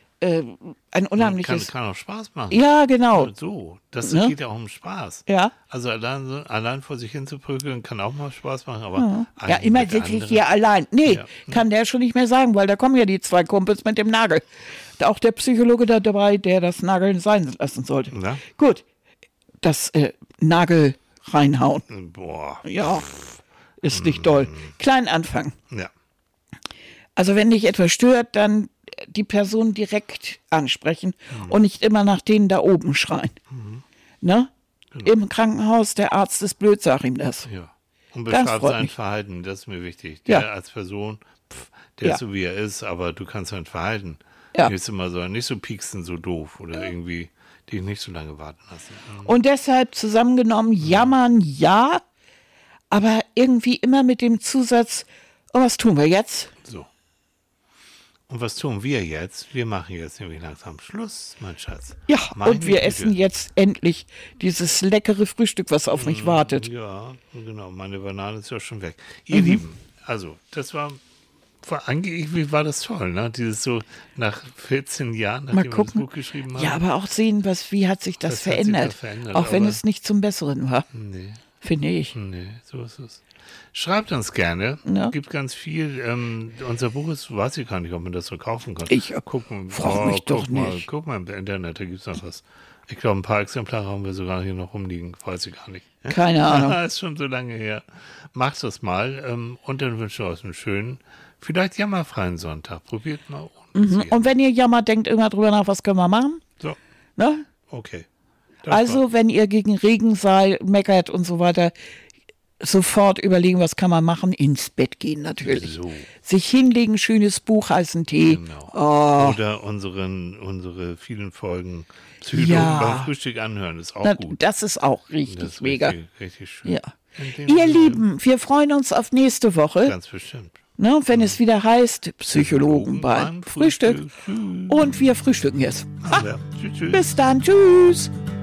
Speaker 1: ein unheimliches...
Speaker 2: Kann auch Spaß machen.
Speaker 1: Ja, genau.
Speaker 2: So, das geht ja auch um Spaß.
Speaker 1: Ja.
Speaker 2: Also allein vor sich hin zu prügeln kann auch mal Spaß machen, aber...
Speaker 1: Ja, immer wirklich hier allein. Nee, kann der schon nicht mehr sagen, weil da kommen ja die zwei Kumpels mit dem Nagel. Auch der Psychologe da dabei, der das Nageln sein lassen sollte.
Speaker 2: Ja.
Speaker 1: Gut, das Nagel reinhauen.
Speaker 2: Boah.
Speaker 1: Ja, ist nicht doll. Kleinen Anfang.
Speaker 2: Ja.
Speaker 1: Also wenn dich etwas stört, dann die Person direkt ansprechen und nicht immer nach denen da oben schreien. Ne? Genau. Im Krankenhaus, der Arzt ist blöd, sag ihm das.
Speaker 2: Ja. Und beschreib sein Verhalten, das ist mir wichtig. Der als Person, der ist so wie er ist, aber du kannst sein Verhalten nicht so pieksen, so doof oder irgendwie dich nicht so lange warten lassen.
Speaker 1: Und deshalb zusammengenommen, jammern ja, aber irgendwie immer mit dem Zusatz, und was tun wir jetzt?
Speaker 2: So. Und was tun wir jetzt? Wir machen jetzt nämlich langsam Schluss, mein Schatz.
Speaker 1: Ja, und wir essen jetzt endlich dieses leckere Frühstück, was auf mich wartet.
Speaker 2: Ja, genau. Meine Banane ist ja schon weg. Ihr Lieben, also, das war irgendwie war das toll, ne? Dieses so nach 14 Jahren, nachdem wir das Buch geschrieben haben.
Speaker 1: Ja, aber auch sehen, wie hat sich das verändert. Auch wenn es nicht zum Besseren war.
Speaker 2: Nee.
Speaker 1: Finde ich.
Speaker 2: Nee, so ist es. Schreibt uns gerne.
Speaker 1: Ja.
Speaker 2: Gibt ganz viel. Unser Buch ist, weiß ich gar nicht, ob man das so kaufen kann.
Speaker 1: Ich frage mich doch nicht.
Speaker 2: Guck mal im Internet, da gibt es noch was. Ich glaube, ein paar Exemplare haben wir sogar hier noch rumliegen. Weiß ich gar nicht.
Speaker 1: Keine Ahnung.
Speaker 2: Ist schon so lange her. Macht das mal. Und dann wünsche ich euch einen schönen, vielleicht jammerfreien Sonntag. Probiert mal.
Speaker 1: Und wenn ihr jammert, denkt immer drüber nach, was können wir machen?
Speaker 2: So.
Speaker 1: Ne?
Speaker 2: Okay.
Speaker 1: Also, wenn ihr gegen Regen seid, meckert und so weiter, sofort überlegen, was kann man machen? Ins Bett gehen natürlich.
Speaker 2: So.
Speaker 1: Sich hinlegen, schönes Buch, heißen Tee.
Speaker 2: Genau.
Speaker 1: Oh.
Speaker 2: Oder unsere vielen Folgen Psychologen beim Frühstück anhören. Das ist auch gut.
Speaker 1: Das ist auch richtig
Speaker 2: das ist
Speaker 1: mega.
Speaker 2: Richtig schön.
Speaker 1: Ja. Ihr Lieben, wir freuen uns auf nächste Woche.
Speaker 2: Ganz bestimmt.
Speaker 1: Ne, wenn es wieder heißt, Psychologen beim Frühstück. Und wir frühstücken jetzt.
Speaker 2: Ja. Tschüss.
Speaker 1: Bis dann, tschüss.